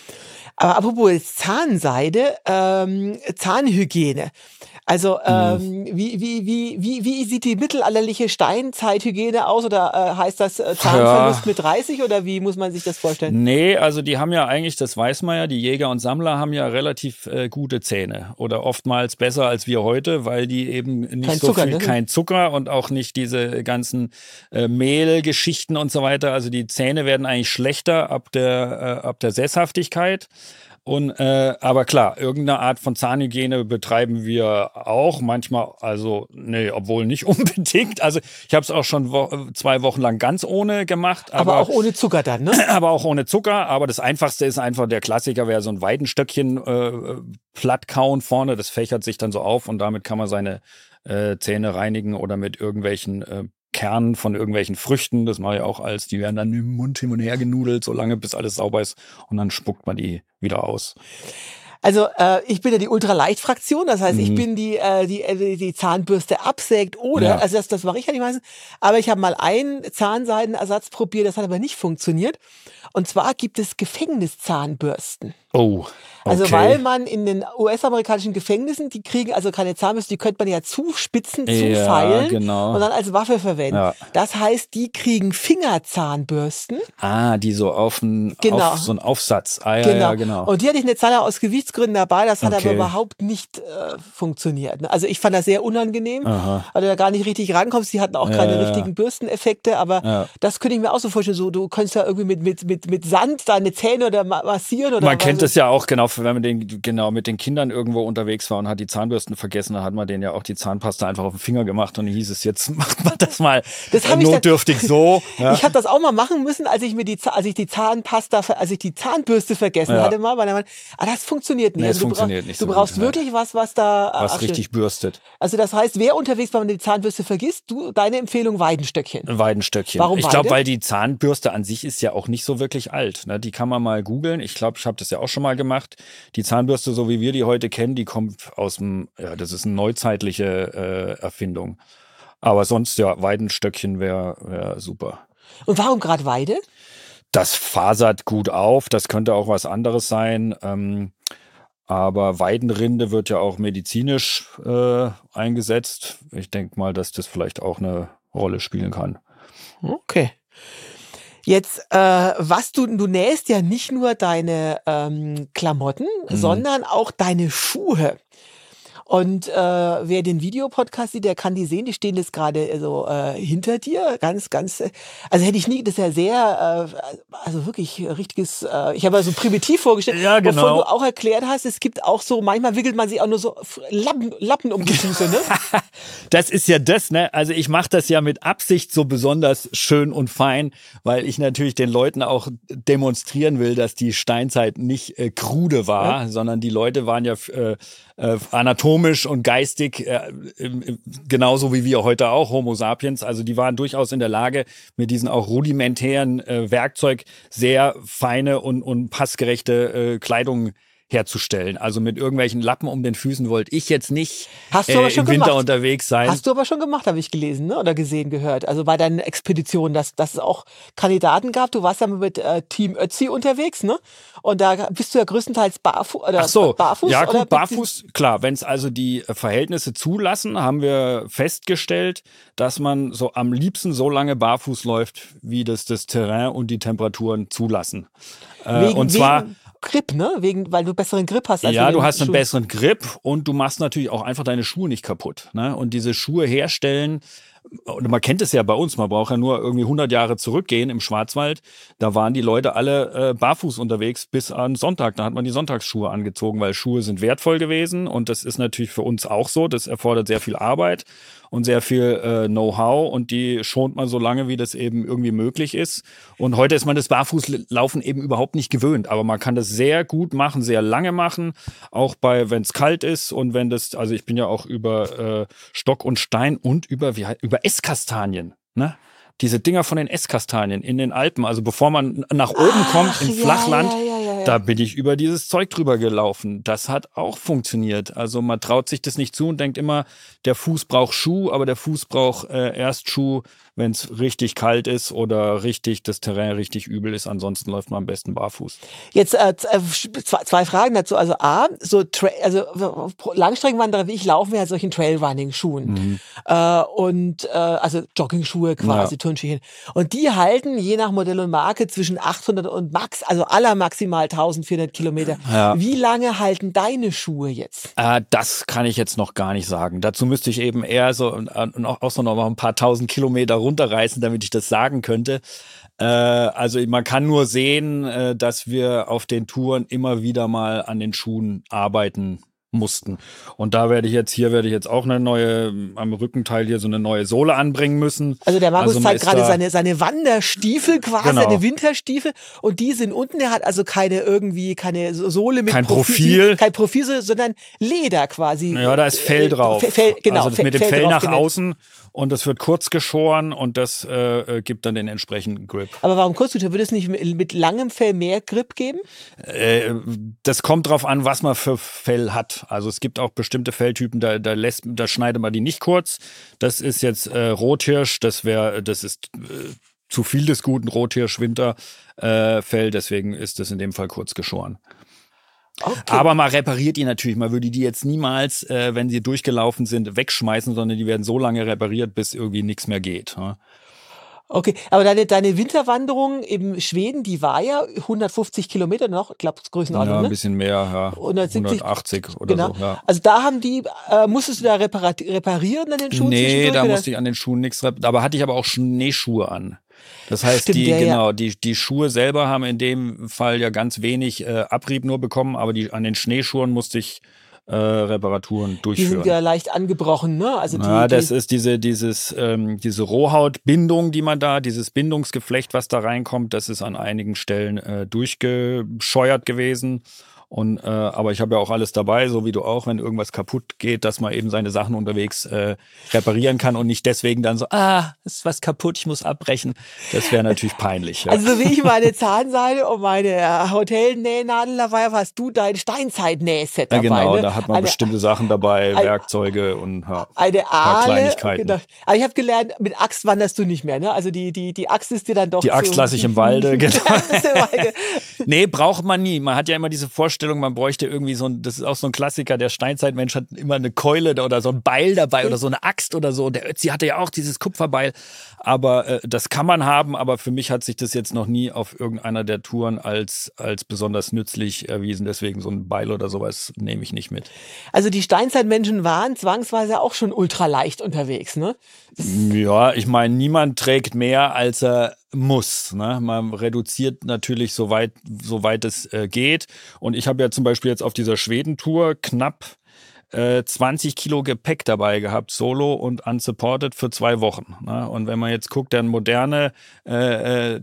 Speaker 2: Aber apropos Zahnseide, ähm, Zahnhygiene. Also ähm, wie, wie, wie, wie, wie sieht die mittelalterliche Steinzeithygiene aus? Oder äh, heißt das äh, Zahnverlust
Speaker 3: Ja.
Speaker 2: mit dreißig oder wie muss man sich das vorstellen?
Speaker 3: Nee, also die haben ja eigentlich, das weiß man ja, die Jäger und Sammler haben ja relativ äh, gute Zähne oder oftmals besser als wir heute, weil die eben nicht
Speaker 2: Kein
Speaker 3: so
Speaker 2: Zucker,
Speaker 3: viel,
Speaker 2: ne?
Speaker 3: kein Zucker und auch nicht diese ganzen äh, Mehlgeschichten und so weiter. Also die Zähne werden eigentlich schlechter ab der, äh, ab der Sesshaftigkeit. Und äh, aber klar, irgendeine Art von Zahnhygiene betreiben wir auch manchmal, also nee, obwohl nicht unbedingt. Also ich habe es auch schon wo zwei Wochen lang ganz ohne gemacht,
Speaker 2: Aber,
Speaker 3: aber,
Speaker 2: auch ohne Zucker dann, ne?
Speaker 3: aber auch ohne Zucker. Aber das Einfachste ist einfach, der Klassiker wäre so ein Weidenstöckchen äh, platt kauen vorne, das fächert sich dann so auf und damit kann man seine äh, Zähne reinigen oder mit irgendwelchen äh, Kernen von irgendwelchen Früchten, das mache ich auch als, die werden dann im Mund hin und her genudelt, solange bis alles sauber ist und dann spuckt man die wieder aus.
Speaker 2: Also äh, ich bin ja die Ultraleicht-Fraktion, das heißt, ich
Speaker 3: Mhm.
Speaker 2: bin die, äh, die, äh, die Zahnbürste absägt oder,
Speaker 3: Ja.
Speaker 2: also das, das mache ich ja nicht meistens, aber ich habe mal einen Zahnseidenersatz probiert, das hat aber nicht funktioniert. Und zwar gibt es Gefängniszahnbürsten.
Speaker 3: Oh,
Speaker 2: Also
Speaker 3: okay.
Speaker 2: weil man in den U S-amerikanischen Gefängnissen, die kriegen also keine Zahnbürste, die könnte man ja zuspitzen,
Speaker 3: Ja,
Speaker 2: zufeilen
Speaker 3: genau.
Speaker 2: und dann als Waffe verwenden.
Speaker 3: Ja.
Speaker 2: Das heißt, die kriegen Fingerzahnbürsten.
Speaker 3: Ah, die so auf, ein,
Speaker 2: Genau.
Speaker 3: auf so einen Aufsatz. Ah, ja,
Speaker 2: Genau.
Speaker 3: ja, genau.
Speaker 2: Und die hatte ich eine Zeit lang aus Gewichts Tierschutzgründen dabei, das hat
Speaker 3: Okay.
Speaker 2: aber überhaupt nicht äh, funktioniert. Ne? Also ich fand das sehr unangenehm,
Speaker 3: Aha.
Speaker 2: weil du da gar nicht richtig rankommst. Die hatten auch
Speaker 3: Ja,
Speaker 2: keine
Speaker 3: ja, ja.
Speaker 2: richtigen Bürsteneffekte, aber
Speaker 3: Ja.
Speaker 2: das könnte ich mir auch so vorstellen. So, du könntest ja irgendwie mit, mit, mit, mit Sand deine Zähne oder ma- massieren oder
Speaker 3: Man kennt
Speaker 2: was-
Speaker 3: es ja auch, genau, wenn man den, genau mit den Kindern irgendwo unterwegs war und hat die Zahnbürsten vergessen, dann hat man denen ja auch die Zahnpasta einfach auf den Finger gemacht und dann hieß es, jetzt macht man das mal
Speaker 2: Das
Speaker 3: äh,
Speaker 2: hab ich dann-
Speaker 3: notdürftig so. Ja.
Speaker 2: Ich habe das auch mal machen müssen, als ich mir die, Za- als ich die Zahnpasta, ver- als ich die Zahnbürste vergessen
Speaker 3: Ja.
Speaker 2: hatte mal, weil er meinte, ah, das funktioniert nicht.
Speaker 3: Nee, es
Speaker 2: also du
Speaker 3: funktioniert
Speaker 2: brauch,
Speaker 3: nicht
Speaker 2: Du
Speaker 3: so gut,
Speaker 2: brauchst
Speaker 3: ne.
Speaker 2: wirklich was, was da. äh,
Speaker 3: Was
Speaker 2: abstimmt.
Speaker 3: richtig bürstet.
Speaker 2: Also das heißt, wer unterwegs war, wenn man die Zahnbürste vergisst, du deine Empfehlung Weidenstöckchen.
Speaker 3: Ein Weidenstöckchen.
Speaker 2: Warum
Speaker 3: ich glaube,
Speaker 2: Weide?
Speaker 3: weil die Zahnbürste an sich ist ja auch nicht so wirklich alt. Ne? Die kann man mal googeln. Ich glaube, ich habe das ja auch schon mal gemacht. Die Zahnbürste, so wie wir die heute kennen, die kommt aus dem, ja, das ist eine neuzeitliche äh, Erfindung. Aber sonst, ja, Weidenstöckchen wäre wär super.
Speaker 2: Und warum gerade Weide?
Speaker 3: Das fasert gut auf. Das könnte auch was anderes sein. Ähm, aber Weidenrinde wird ja auch medizinisch äh, eingesetzt. Ich denke mal, dass das vielleicht auch eine Rolle spielen kann.
Speaker 2: Okay. Jetzt, äh, was du, du nähst ja nicht nur deine ähm, Klamotten,
Speaker 3: Mhm.
Speaker 2: sondern auch deine Schuhe. Und äh, wer den Videopodcast sieht, der kann die sehen, die stehen jetzt gerade so äh, hinter dir, ganz, ganz, äh, also hätte ich nie, das ist ja sehr, äh, also wirklich richtiges, äh, ich habe ja so primitiv vorgestellt,
Speaker 3: Ja, genau.
Speaker 2: wovon du auch erklärt hast, es gibt auch so, manchmal wickelt man sich auch nur so Lappen, Lappen um die Füße, ne?
Speaker 3: Das ist ja das, ne? Also ich mache das ja mit Absicht so besonders schön und fein, weil ich natürlich den Leuten auch demonstrieren will, dass die Steinzeit nicht äh, krude war, sondern die Leute waren ja äh, äh, anatomisch und geistig äh, im- im- genauso wie wir heute auch, Homo sapiens. Also die waren durchaus in der Lage, mit diesen auch rudimentären äh, Werkzeug sehr feine und, und passgerechte äh, Kleidung herzustellen. Also mit irgendwelchen Lappen um den Füßen wollte ich jetzt nicht
Speaker 2: Hast du
Speaker 3: äh,
Speaker 2: aber schon
Speaker 3: im Winter
Speaker 2: gemacht.
Speaker 3: unterwegs sein.
Speaker 2: Hast du aber schon gemacht, habe ich gelesen, ne? Oder gesehen, gehört. Also bei deinen Expeditionen, dass, dass es auch Kandidaten gab. Du warst ja mit äh, Team Ötzi unterwegs, ne? Und da bist du ja größtenteils barfuß oder
Speaker 3: Ach so,
Speaker 2: barfuß.
Speaker 3: ja
Speaker 2: oder
Speaker 3: gut, barfuß, klar, wenn es also die äh, Verhältnisse zulassen, haben wir festgestellt, dass man so am liebsten so lange barfuß läuft, wie das das Terrain und die Temperaturen zulassen. Äh,
Speaker 2: Wegen,
Speaker 3: und zwar,
Speaker 2: wegen Grip, ne? Wegen, weil du besseren Grip hast. Als
Speaker 3: ja,
Speaker 2: in den
Speaker 3: du hast einen
Speaker 2: Schuhen.
Speaker 3: besseren Grip und du machst natürlich auch einfach deine Schuhe nicht kaputt. Ne? Und diese Schuhe herstellen, und man kennt es ja bei uns, man braucht ja nur irgendwie hundert Jahre zurückgehen im Schwarzwald. Da waren die Leute alle äh, barfuß unterwegs bis an Sonntag. Da hat man die Sonntagsschuhe angezogen, weil Schuhe sind wertvoll gewesen. Und das ist natürlich für uns auch so. Das erfordert sehr viel Arbeit und sehr viel äh, Know-how. Und die schont man so lange, wie das eben irgendwie möglich ist. Und heute ist man das Barfußlaufen eben überhaupt nicht gewöhnt. Aber man kann das sehr gut machen, sehr lange machen. Auch bei, wenn es kalt ist und wenn das, also ich bin ja auch über äh, Stock und Stein und über, wie, heißt- über Esskastanien, ne? Diese Dinger von den Esskastanien in den Alpen, also bevor man nach oben kommt
Speaker 2: Ach,
Speaker 3: im
Speaker 2: ja,
Speaker 3: Flachland,
Speaker 2: ja, ja, ja, ja.
Speaker 3: da bin ich über dieses Zeug drüber gelaufen. Das hat auch funktioniert. Also man traut sich das nicht zu und denkt immer, der Fuß braucht Schuh, aber der Fuß braucht äh, erst Schuh, wenn es richtig kalt ist oder richtig das Terrain richtig übel ist. Ansonsten läuft man am besten barfuß.
Speaker 2: Jetzt äh, z- äh, zwei, zwei Fragen dazu. Also A, so Tra also w- Langstreckenwanderer wie ich laufen ja in solchen Trailrunning-Schuhen.
Speaker 3: Mhm.
Speaker 2: Äh, und äh, also Jogging-Schuhe quasi,
Speaker 3: Ja.
Speaker 2: Turnschuhe. Und die halten je nach Modell und Marke zwischen achthundert und max, also aller maximal eintausendvierhundert Kilometer.
Speaker 3: Ja.
Speaker 2: Wie lange halten deine Schuhe jetzt?
Speaker 3: Äh, das kann ich jetzt noch gar nicht sagen. Dazu müsste ich eben eher so äh, noch, auch so noch mal ein paar tausend Kilometer runterreißen, damit ich das sagen könnte. Äh, also man kann nur sehen, äh, dass wir auf den Touren immer wieder mal an den Schuhen arbeiten mussten. Und da werde ich jetzt, hier werde ich jetzt auch eine neue, am Rückenteil hier so eine neue Sohle anbringen müssen.
Speaker 2: Also der Markus
Speaker 3: Also man
Speaker 2: zeigt
Speaker 3: ist
Speaker 2: gerade
Speaker 3: da-
Speaker 2: seine, seine Wanderstiefel quasi,
Speaker 3: Genau.
Speaker 2: seine Winterstiefel und die sind unten, er hat also keine irgendwie, keine Sohle mit
Speaker 3: Kein Profil.
Speaker 2: kein Profil, sondern Leder quasi.
Speaker 3: Ja, da ist Fell
Speaker 2: Äh,
Speaker 3: drauf.
Speaker 2: Fe- Fell, genau.
Speaker 3: also das
Speaker 2: Fe-
Speaker 3: mit dem Fell,
Speaker 2: drauf
Speaker 3: nach
Speaker 2: genäht.
Speaker 3: außen und das wird kurz geschoren und das äh, äh, gibt dann den entsprechenden Grip.
Speaker 2: Aber warum kurz? Würde es nicht mit, mit langem Fell mehr Grip geben?
Speaker 3: Äh, das kommt drauf an, was man für Fell hat. Also es gibt auch bestimmte Felltypen, da, da lässt, da schneidet man die nicht kurz. Das ist jetzt äh, Rothirsch, das wäre, das ist äh, zu viel des guten Rothirsch-Winterfell, äh, Fell, deswegen ist das in dem Fall kurz geschoren.
Speaker 2: Okay.
Speaker 3: Aber man repariert die natürlich. Man würde die jetzt niemals, äh, wenn sie durchgelaufen sind, wegschmeißen, sondern die werden so lange repariert, bis irgendwie nichts mehr geht. Ja.
Speaker 2: Okay, aber deine, deine Winterwanderung im Schweden, die war ja hundertfünfzig Kilometer noch, ich glaube, Größenordnung,
Speaker 3: Ja, ein
Speaker 2: ne?
Speaker 3: bisschen mehr, ja.
Speaker 2: hundertsiebzig,
Speaker 3: hundertachtzig oder
Speaker 2: genau.
Speaker 3: so, ja.
Speaker 2: Also da haben die, äh, musstest du da repara- reparieren an den Schuhen
Speaker 3: Nee,
Speaker 2: zwischendurch?
Speaker 3: da
Speaker 2: oder?
Speaker 3: musste ich an den Schuhen nichts, aber hatte ich aber auch Schneeschuhe an. Das heißt,
Speaker 2: Stimmt,
Speaker 3: die,
Speaker 2: ja, ja.
Speaker 3: genau, die, die Schuhe selber haben in dem Fall ja ganz wenig äh, Abrieb nur bekommen, aber die, an den Schneeschuhen musste ich äh, Reparaturen
Speaker 2: Die
Speaker 3: durchführen.
Speaker 2: sind ja leicht angebrochen, ne? Also die,
Speaker 3: Ja,
Speaker 2: die,
Speaker 3: das ist diese, dieses, ähm, diese Rohhautbindung, die man da, dieses Bindungsgeflecht, was da reinkommt, das ist an einigen Stellen äh, durchgescheuert gewesen. Und äh, aber ich habe ja auch alles dabei, so wie du auch, wenn irgendwas kaputt geht, dass man eben seine Sachen unterwegs äh, reparieren kann und nicht deswegen dann so, ah, ist was kaputt, ich muss abbrechen. Das wäre natürlich peinlich. Ja.
Speaker 2: Also so wie ich meine Zahnseide und meine Hotelnähnadel dabei habe, hast du dein Steinzeit-Nähset
Speaker 3: Ja,
Speaker 2: dabei.
Speaker 3: genau,
Speaker 2: ne?
Speaker 3: da hat man
Speaker 2: eine,
Speaker 3: bestimmte Sachen dabei,
Speaker 2: ein-
Speaker 3: Werkzeuge und ja,
Speaker 2: eine
Speaker 3: ein paar
Speaker 2: Ahle.
Speaker 3: Kleinigkeiten.
Speaker 2: Genau. Aber ich habe gelernt, mit Axt wanderst du nicht mehr. Ne? Also die, die, die Axt ist dir dann doch
Speaker 3: Die Axt
Speaker 2: zu,
Speaker 3: lasse ich im Walde, genau.
Speaker 2: Ist im Walde.
Speaker 3: Nee, braucht man nie. Man hat ja immer diese Vorstellung, man bräuchte irgendwie so ein, das ist auch so ein Klassiker, der Steinzeitmensch hat immer eine Keule oder so ein Beil dabei oder so eine Axt oder so. Der Ötzi hatte ja auch dieses Kupferbeil. Aber äh, das kann man haben, aber für mich hat sich das jetzt noch nie auf irgendeiner der Touren als, als besonders nützlich erwiesen. Deswegen so ein Beil oder sowas nehme ich nicht mit.
Speaker 2: Also die Steinzeitmenschen waren zwangsweise auch schon ultraleicht unterwegs. Ne?
Speaker 3: Ja, ich meine, niemand trägt mehr, als er muss. Ne? Man reduziert natürlich, soweit, soweit es äh, geht. Und ich habe ja zum Beispiel jetzt auf dieser Schwedentour knapp äh, zwanzig Kilo Gepäck dabei gehabt, solo und unsupported für zwei Wochen. Ne? Und wenn man jetzt guckt, der moderne äh, äh,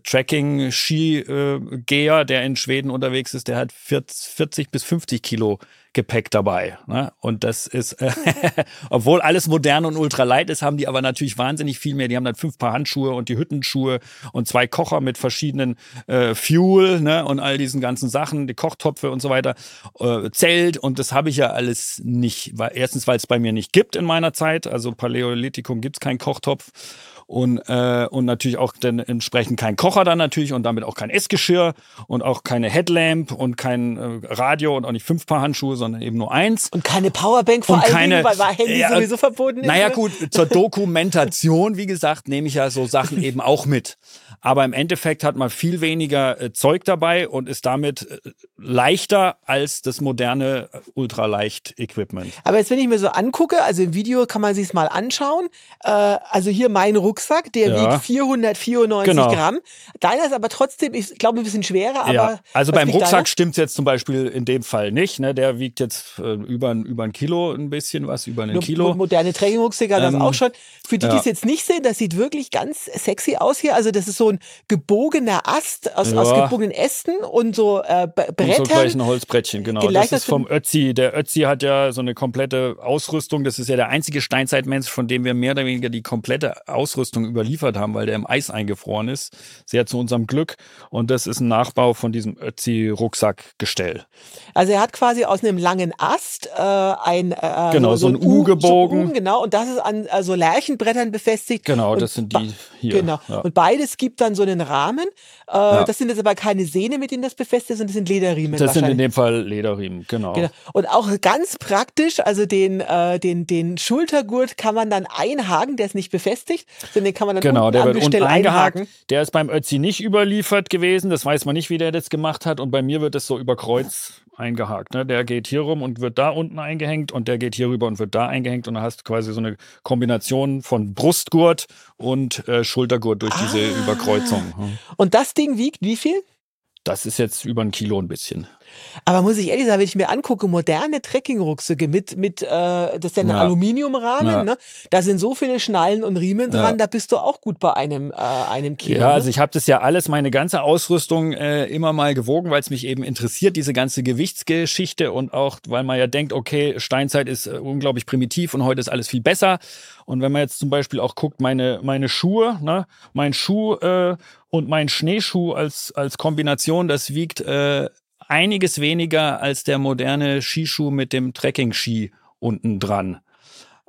Speaker 3: Tracking-Ski-Geher, der in Schweden unterwegs ist, der hat vierzig bis fünfzig Kilo Gepäck dabei. Ne? Und das ist, äh, obwohl alles modern und ultralight ist, haben die aber natürlich wahnsinnig viel mehr. Die haben dann fünf Paar Handschuhe und die Hüttenschuhe und zwei Kocher mit verschiedenen äh, Fuel, ne? Und all diesen ganzen Sachen, die Kochtopfe und so weiter, äh, Zelt, und das habe ich ja alles nicht. Weil, erstens, weil es bei mir nicht gibt in meiner Zeit, also Paläolithikum gibt es keinen Kochtopf. Und, äh, und natürlich auch dann entsprechend kein Kocher dann natürlich und damit auch kein Essgeschirr und auch keine Headlamp und kein äh, Radio und auch nicht fünf Paar Handschuhe, sondern eben nur eins.
Speaker 2: Und keine Powerbank vor
Speaker 3: Und
Speaker 2: allen
Speaker 3: keine-
Speaker 2: Dingen, weil, weil Handy
Speaker 3: Ja,
Speaker 2: sowieso verboten ist.
Speaker 3: Naja
Speaker 2: ne?
Speaker 3: gut, zur Dokumentation, wie gesagt, nehme ich ja so Sachen eben auch mit. Aber im Endeffekt hat man viel weniger äh, Zeug dabei und ist damit äh, leichter als das moderne äh, Ultraleicht-Equipment.
Speaker 2: Aber jetzt, wenn ich mir so angucke, also im Video kann man sich's mal anschauen. Äh, also hier mein Rucksack, der
Speaker 3: Ja.
Speaker 2: wiegt vierhundertvierundneunzig
Speaker 3: Genau.
Speaker 2: Gramm. Deiner ist aber trotzdem, ich glaube, ein bisschen schwerer. Aber
Speaker 3: Ja, also
Speaker 2: was
Speaker 3: beim
Speaker 2: wiegt
Speaker 3: Rucksack
Speaker 2: deiner?
Speaker 3: stimmt's jetzt zum Beispiel in dem Fall nicht. Ne? Der wiegt jetzt äh, über, ein- über ein Kilo ein bisschen was, über ein
Speaker 2: Nur
Speaker 3: Kilo.
Speaker 2: moderne Trekkingrucksäcke hat das
Speaker 3: Ähm,
Speaker 2: auch schon. Für die, die
Speaker 3: ja.
Speaker 2: es jetzt nicht sehen, das sieht wirklich ganz sexy aus hier. Also das ist so ein gebogener Ast aus,
Speaker 3: Ja.
Speaker 2: aus gebogenen Ästen und so äh, B-
Speaker 3: Und so
Speaker 2: Brettern.
Speaker 3: gleich ein Holzbrettchen, genau.
Speaker 2: Gleich
Speaker 3: Das ist
Speaker 2: das-
Speaker 3: vom Ötzi. Der Ötzi hat ja so eine komplette Ausrüstung. Das ist ja der einzige Steinzeitmensch, von dem wir mehr oder weniger die komplette Ausrüstung überliefert haben, weil der im Eis eingefroren ist. Sehr zu unserem Glück. Und das ist ein Nachbau von diesem Ötzi-Rucksackgestell.
Speaker 2: Also er hat quasi aus einem langen Ast äh, ein äh,
Speaker 3: Genau, so ein U gebogen.
Speaker 2: So, genau, und das ist an äh, so Lärchenbrettern befestigt.
Speaker 3: Genau,
Speaker 2: und
Speaker 3: das sind
Speaker 2: ba-
Speaker 3: die hier.
Speaker 2: Genau.
Speaker 3: Ja.
Speaker 2: Und beides gibt dann so einen Rahmen. Äh,
Speaker 3: Ja.
Speaker 2: Das sind jetzt aber keine Sehne, mit denen das befestigt ist, sondern das sind Lederriemen.
Speaker 3: Das sind in
Speaker 2: wahrscheinlich.
Speaker 3: dem Fall Lederriemen, genau.
Speaker 2: Genau. Und auch ganz praktisch, also den, äh, den, den Schultergurt kann man dann einhaken, der ist nicht befestigt, sondern den kann man dann
Speaker 3: Genau,
Speaker 2: unten
Speaker 3: der
Speaker 2: am
Speaker 3: wird unten
Speaker 2: Gestell
Speaker 3: eingehakt.
Speaker 2: einhaken.
Speaker 3: Der ist beim Ötzi nicht überliefert gewesen. Das weiß man nicht, wie der das gemacht hat. Und bei mir wird es so über Kreuz eingehakt. Ne? Der geht hier rum und wird da unten eingehängt und der geht hier rüber und wird da eingehängt. Und dann hast du quasi so eine Kombination von Brustgurt und äh, Schultergurt durch diese
Speaker 2: Ah.
Speaker 3: Überkreuzung. Hm.
Speaker 2: Und das Ding wiegt wie viel?
Speaker 3: Das ist jetzt über ein Kilo ein bisschen.
Speaker 2: Aber muss ich ehrlich sagen, wenn ich mir angucke, moderne Trekkingrucksäcke mit, mit äh, das ist ja ein
Speaker 3: Ja.
Speaker 2: Aluminiumrahmen,
Speaker 3: Ja.
Speaker 2: ne? Da sind so viele Schnallen und Riemen
Speaker 3: Ja.
Speaker 2: dran, da bist du auch gut bei einem, äh, einem Kilo.
Speaker 3: Ja,
Speaker 2: ne?
Speaker 3: also ich habe das ja alles, meine ganze Ausrüstung äh, immer mal gewogen, weil es mich eben interessiert, diese ganze Gewichtsgeschichte und auch, weil man ja denkt, okay, Steinzeit ist äh, unglaublich primitiv und heute ist alles viel besser. Und wenn man jetzt zum Beispiel auch guckt, meine, meine Schuhe, ne, mein Schuh äh, und mein Schneeschuh als, als Kombination, das wiegt äh, einiges weniger als der moderne Skischuh mit dem Trekking-Ski unten dran.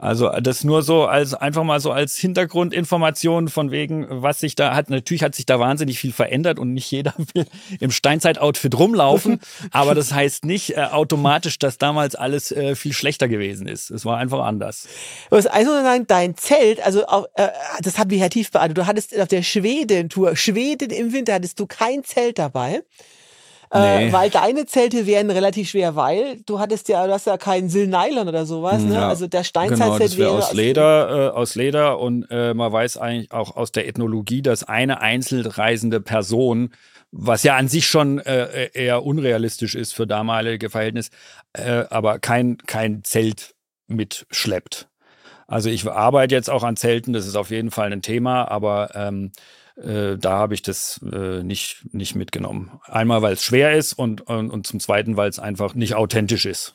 Speaker 3: Also das nur so als einfach mal so als Hintergrundinformation von wegen, was sich da hat. Natürlich hat sich da wahnsinnig viel verändert und nicht jeder will im Steinzeit-Outfit rumlaufen. Aber das heißt nicht äh, automatisch, dass damals alles äh, viel schlechter gewesen ist. Es war einfach anders.
Speaker 2: Du musst also sagen, dein Zelt, also auch, äh, das hat mich ja tief beantwortet. Du hattest auf der Schweden-Tour, Schweden im Winter, hattest du kein Zelt dabei.
Speaker 3: Nee.
Speaker 2: Äh, weil deine Zelte wären relativ schwer, weil du hattest ja, du hast ja keinen Sil-Nylon oder sowas, ne?
Speaker 3: Ja,
Speaker 2: Also der
Speaker 3: genau,
Speaker 2: Steinzeitzelt
Speaker 3: das wäre
Speaker 2: wäre
Speaker 3: aus Leder, äh, aus Leder und äh, man weiß eigentlich auch aus der Ethnologie, dass eine einzelreisende Person, was ja an sich schon äh, eher unrealistisch ist für damalige Verhältnisse, äh, aber kein, kein Zelt mitschleppt. Also ich arbeite jetzt auch an Zelten, das ist auf jeden Fall ein Thema, aber ähm, äh, da habe ich das äh, nicht, nicht mitgenommen. Einmal, weil es schwer ist und, und, und zum Zweiten, weil es einfach nicht authentisch ist.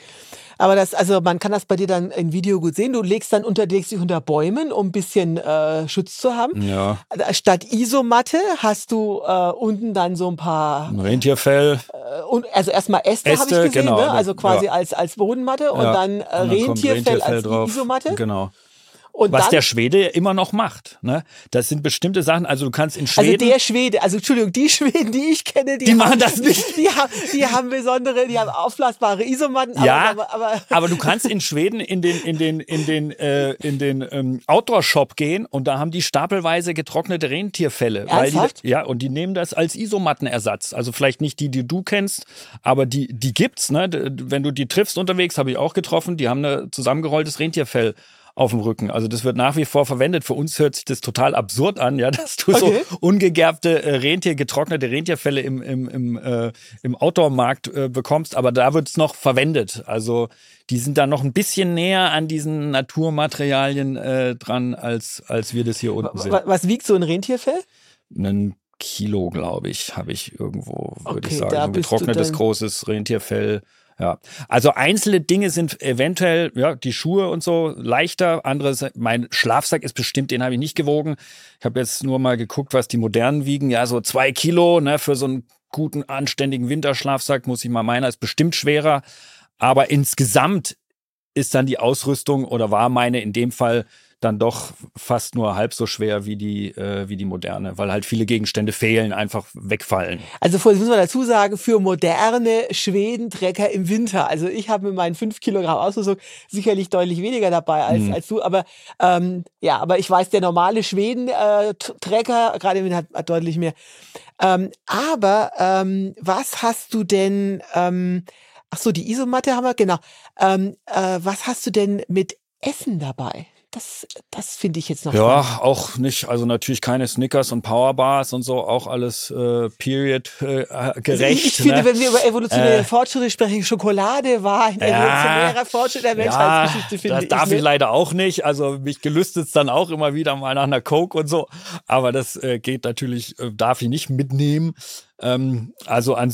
Speaker 2: Aber das, also man kann das bei dir dann im Video gut sehen. Du legst dann unter, legst dich unter Bäumen, um ein bisschen äh, Schutz zu haben.
Speaker 3: Ja.
Speaker 2: Statt Isomatte hast du äh, unten dann so ein paar
Speaker 3: Ein Rentierfell.
Speaker 2: Äh, und, also erstmal Äste, habe ich
Speaker 3: Äste,
Speaker 2: gesehen,
Speaker 3: genau,
Speaker 2: ne? Also quasi
Speaker 3: ja.
Speaker 2: als, als Bodenmatte und
Speaker 3: Ja.
Speaker 2: dann äh,
Speaker 3: Und dann kommt
Speaker 2: Rentierfell,
Speaker 3: Rentierfell
Speaker 2: als
Speaker 3: drauf.
Speaker 2: Isomatte.
Speaker 3: Genau.
Speaker 2: Und
Speaker 3: Was
Speaker 2: dann,
Speaker 3: der Schwede immer noch macht. Ne? Das sind bestimmte Sachen, also du kannst in
Speaker 2: also
Speaker 3: Schweden...
Speaker 2: der Schwede, also Entschuldigung, die Schweden, die ich kenne, die,
Speaker 3: Die
Speaker 2: haben,
Speaker 3: machen das nicht.
Speaker 2: Die, haben, die haben besondere, die haben aufblasbare Isomatten. Aber,
Speaker 3: Ja,
Speaker 2: aber, aber,
Speaker 3: aber du kannst in Schweden in den in den in den äh, in den ähm, Outdoor-Shop gehen und da haben die stapelweise getrocknete Rentierfelle, weil
Speaker 2: Ernsthaft?
Speaker 3: die, ja, und die nehmen das als Isomattenersatz. Also vielleicht nicht die, die du kennst, aber die die gibt's. Ne? Wenn du die triffst unterwegs, habe ich auch getroffen. Die haben ein zusammengerolltes Rentierfell auf dem Rücken. Also das wird nach wie vor verwendet. Für uns hört sich das total absurd an, ja, dass du
Speaker 2: Okay.
Speaker 3: so ungegerbte äh, Rentier, getrocknete Rentierfelle im, im, im, äh, im Outdoor-Markt äh, bekommst, aber da wird es noch verwendet. Also die sind da noch ein bisschen näher an diesen Naturmaterialien äh, dran, als, als wir das hier unten sind.
Speaker 2: was, was wiegt so ein Rentierfell?
Speaker 3: Ein Kilo, glaube ich, habe ich irgendwo, würde
Speaker 2: Okay,
Speaker 3: ich sagen.
Speaker 2: da
Speaker 3: So ein
Speaker 2: bist du
Speaker 3: getrocknetes,
Speaker 2: dann-
Speaker 3: großes Rentierfell. Ja, also einzelne Dinge sind eventuell, ja, die Schuhe und so leichter. Anderes, mein Schlafsack ist bestimmt, den habe ich nicht gewogen. Ich habe jetzt nur mal geguckt, was die modernen wiegen. Ja, so zwei Kilo, ne, für so einen guten, anständigen Winterschlafsack muss ich mal meiner, ist bestimmt schwerer. Aber insgesamt ist dann die Ausrüstung oder war meine in dem Fall dann doch fast nur halb so schwer wie die, äh, wie die moderne, weil halt viele Gegenstände fehlen, einfach wegfallen.
Speaker 2: Also vorher muss man dazu sagen, für moderne Schwedentrecker im Winter. Also ich habe mit meinen fünf Kilogramm Ausrüstung sicherlich deutlich weniger dabei als,
Speaker 3: Mhm.
Speaker 2: als du. Aber ähm, ja, aber ich weiß, der normale Schweden-Trecker, gerade im Winter, hat, hat deutlich mehr. Ähm, aber ähm, was hast du denn, ähm, ach so, die Isomatte haben wir, genau. Ähm, äh, was hast du denn mit Essen dabei? Das, das finde ich jetzt noch spannend.
Speaker 3: Ja, auch nicht, also natürlich keine Snickers und Powerbars und so, auch alles äh, period-gerecht. Äh,
Speaker 2: Also ich, ich finde,
Speaker 3: ne?
Speaker 2: wenn wir über evolutionäre
Speaker 3: Äh,
Speaker 2: Fortschritte sprechen, Schokolade war ein evolutionärer Fortschritt der Menschheitsgeschichte, finde
Speaker 3: das
Speaker 2: ich.
Speaker 3: darf
Speaker 2: ne?
Speaker 3: ich leider auch nicht. Also mich gelüstet es dann auch immer wieder mal nach einer Coke und so. Aber das äh, geht natürlich, äh, darf ich nicht mitnehmen. Ähm, also an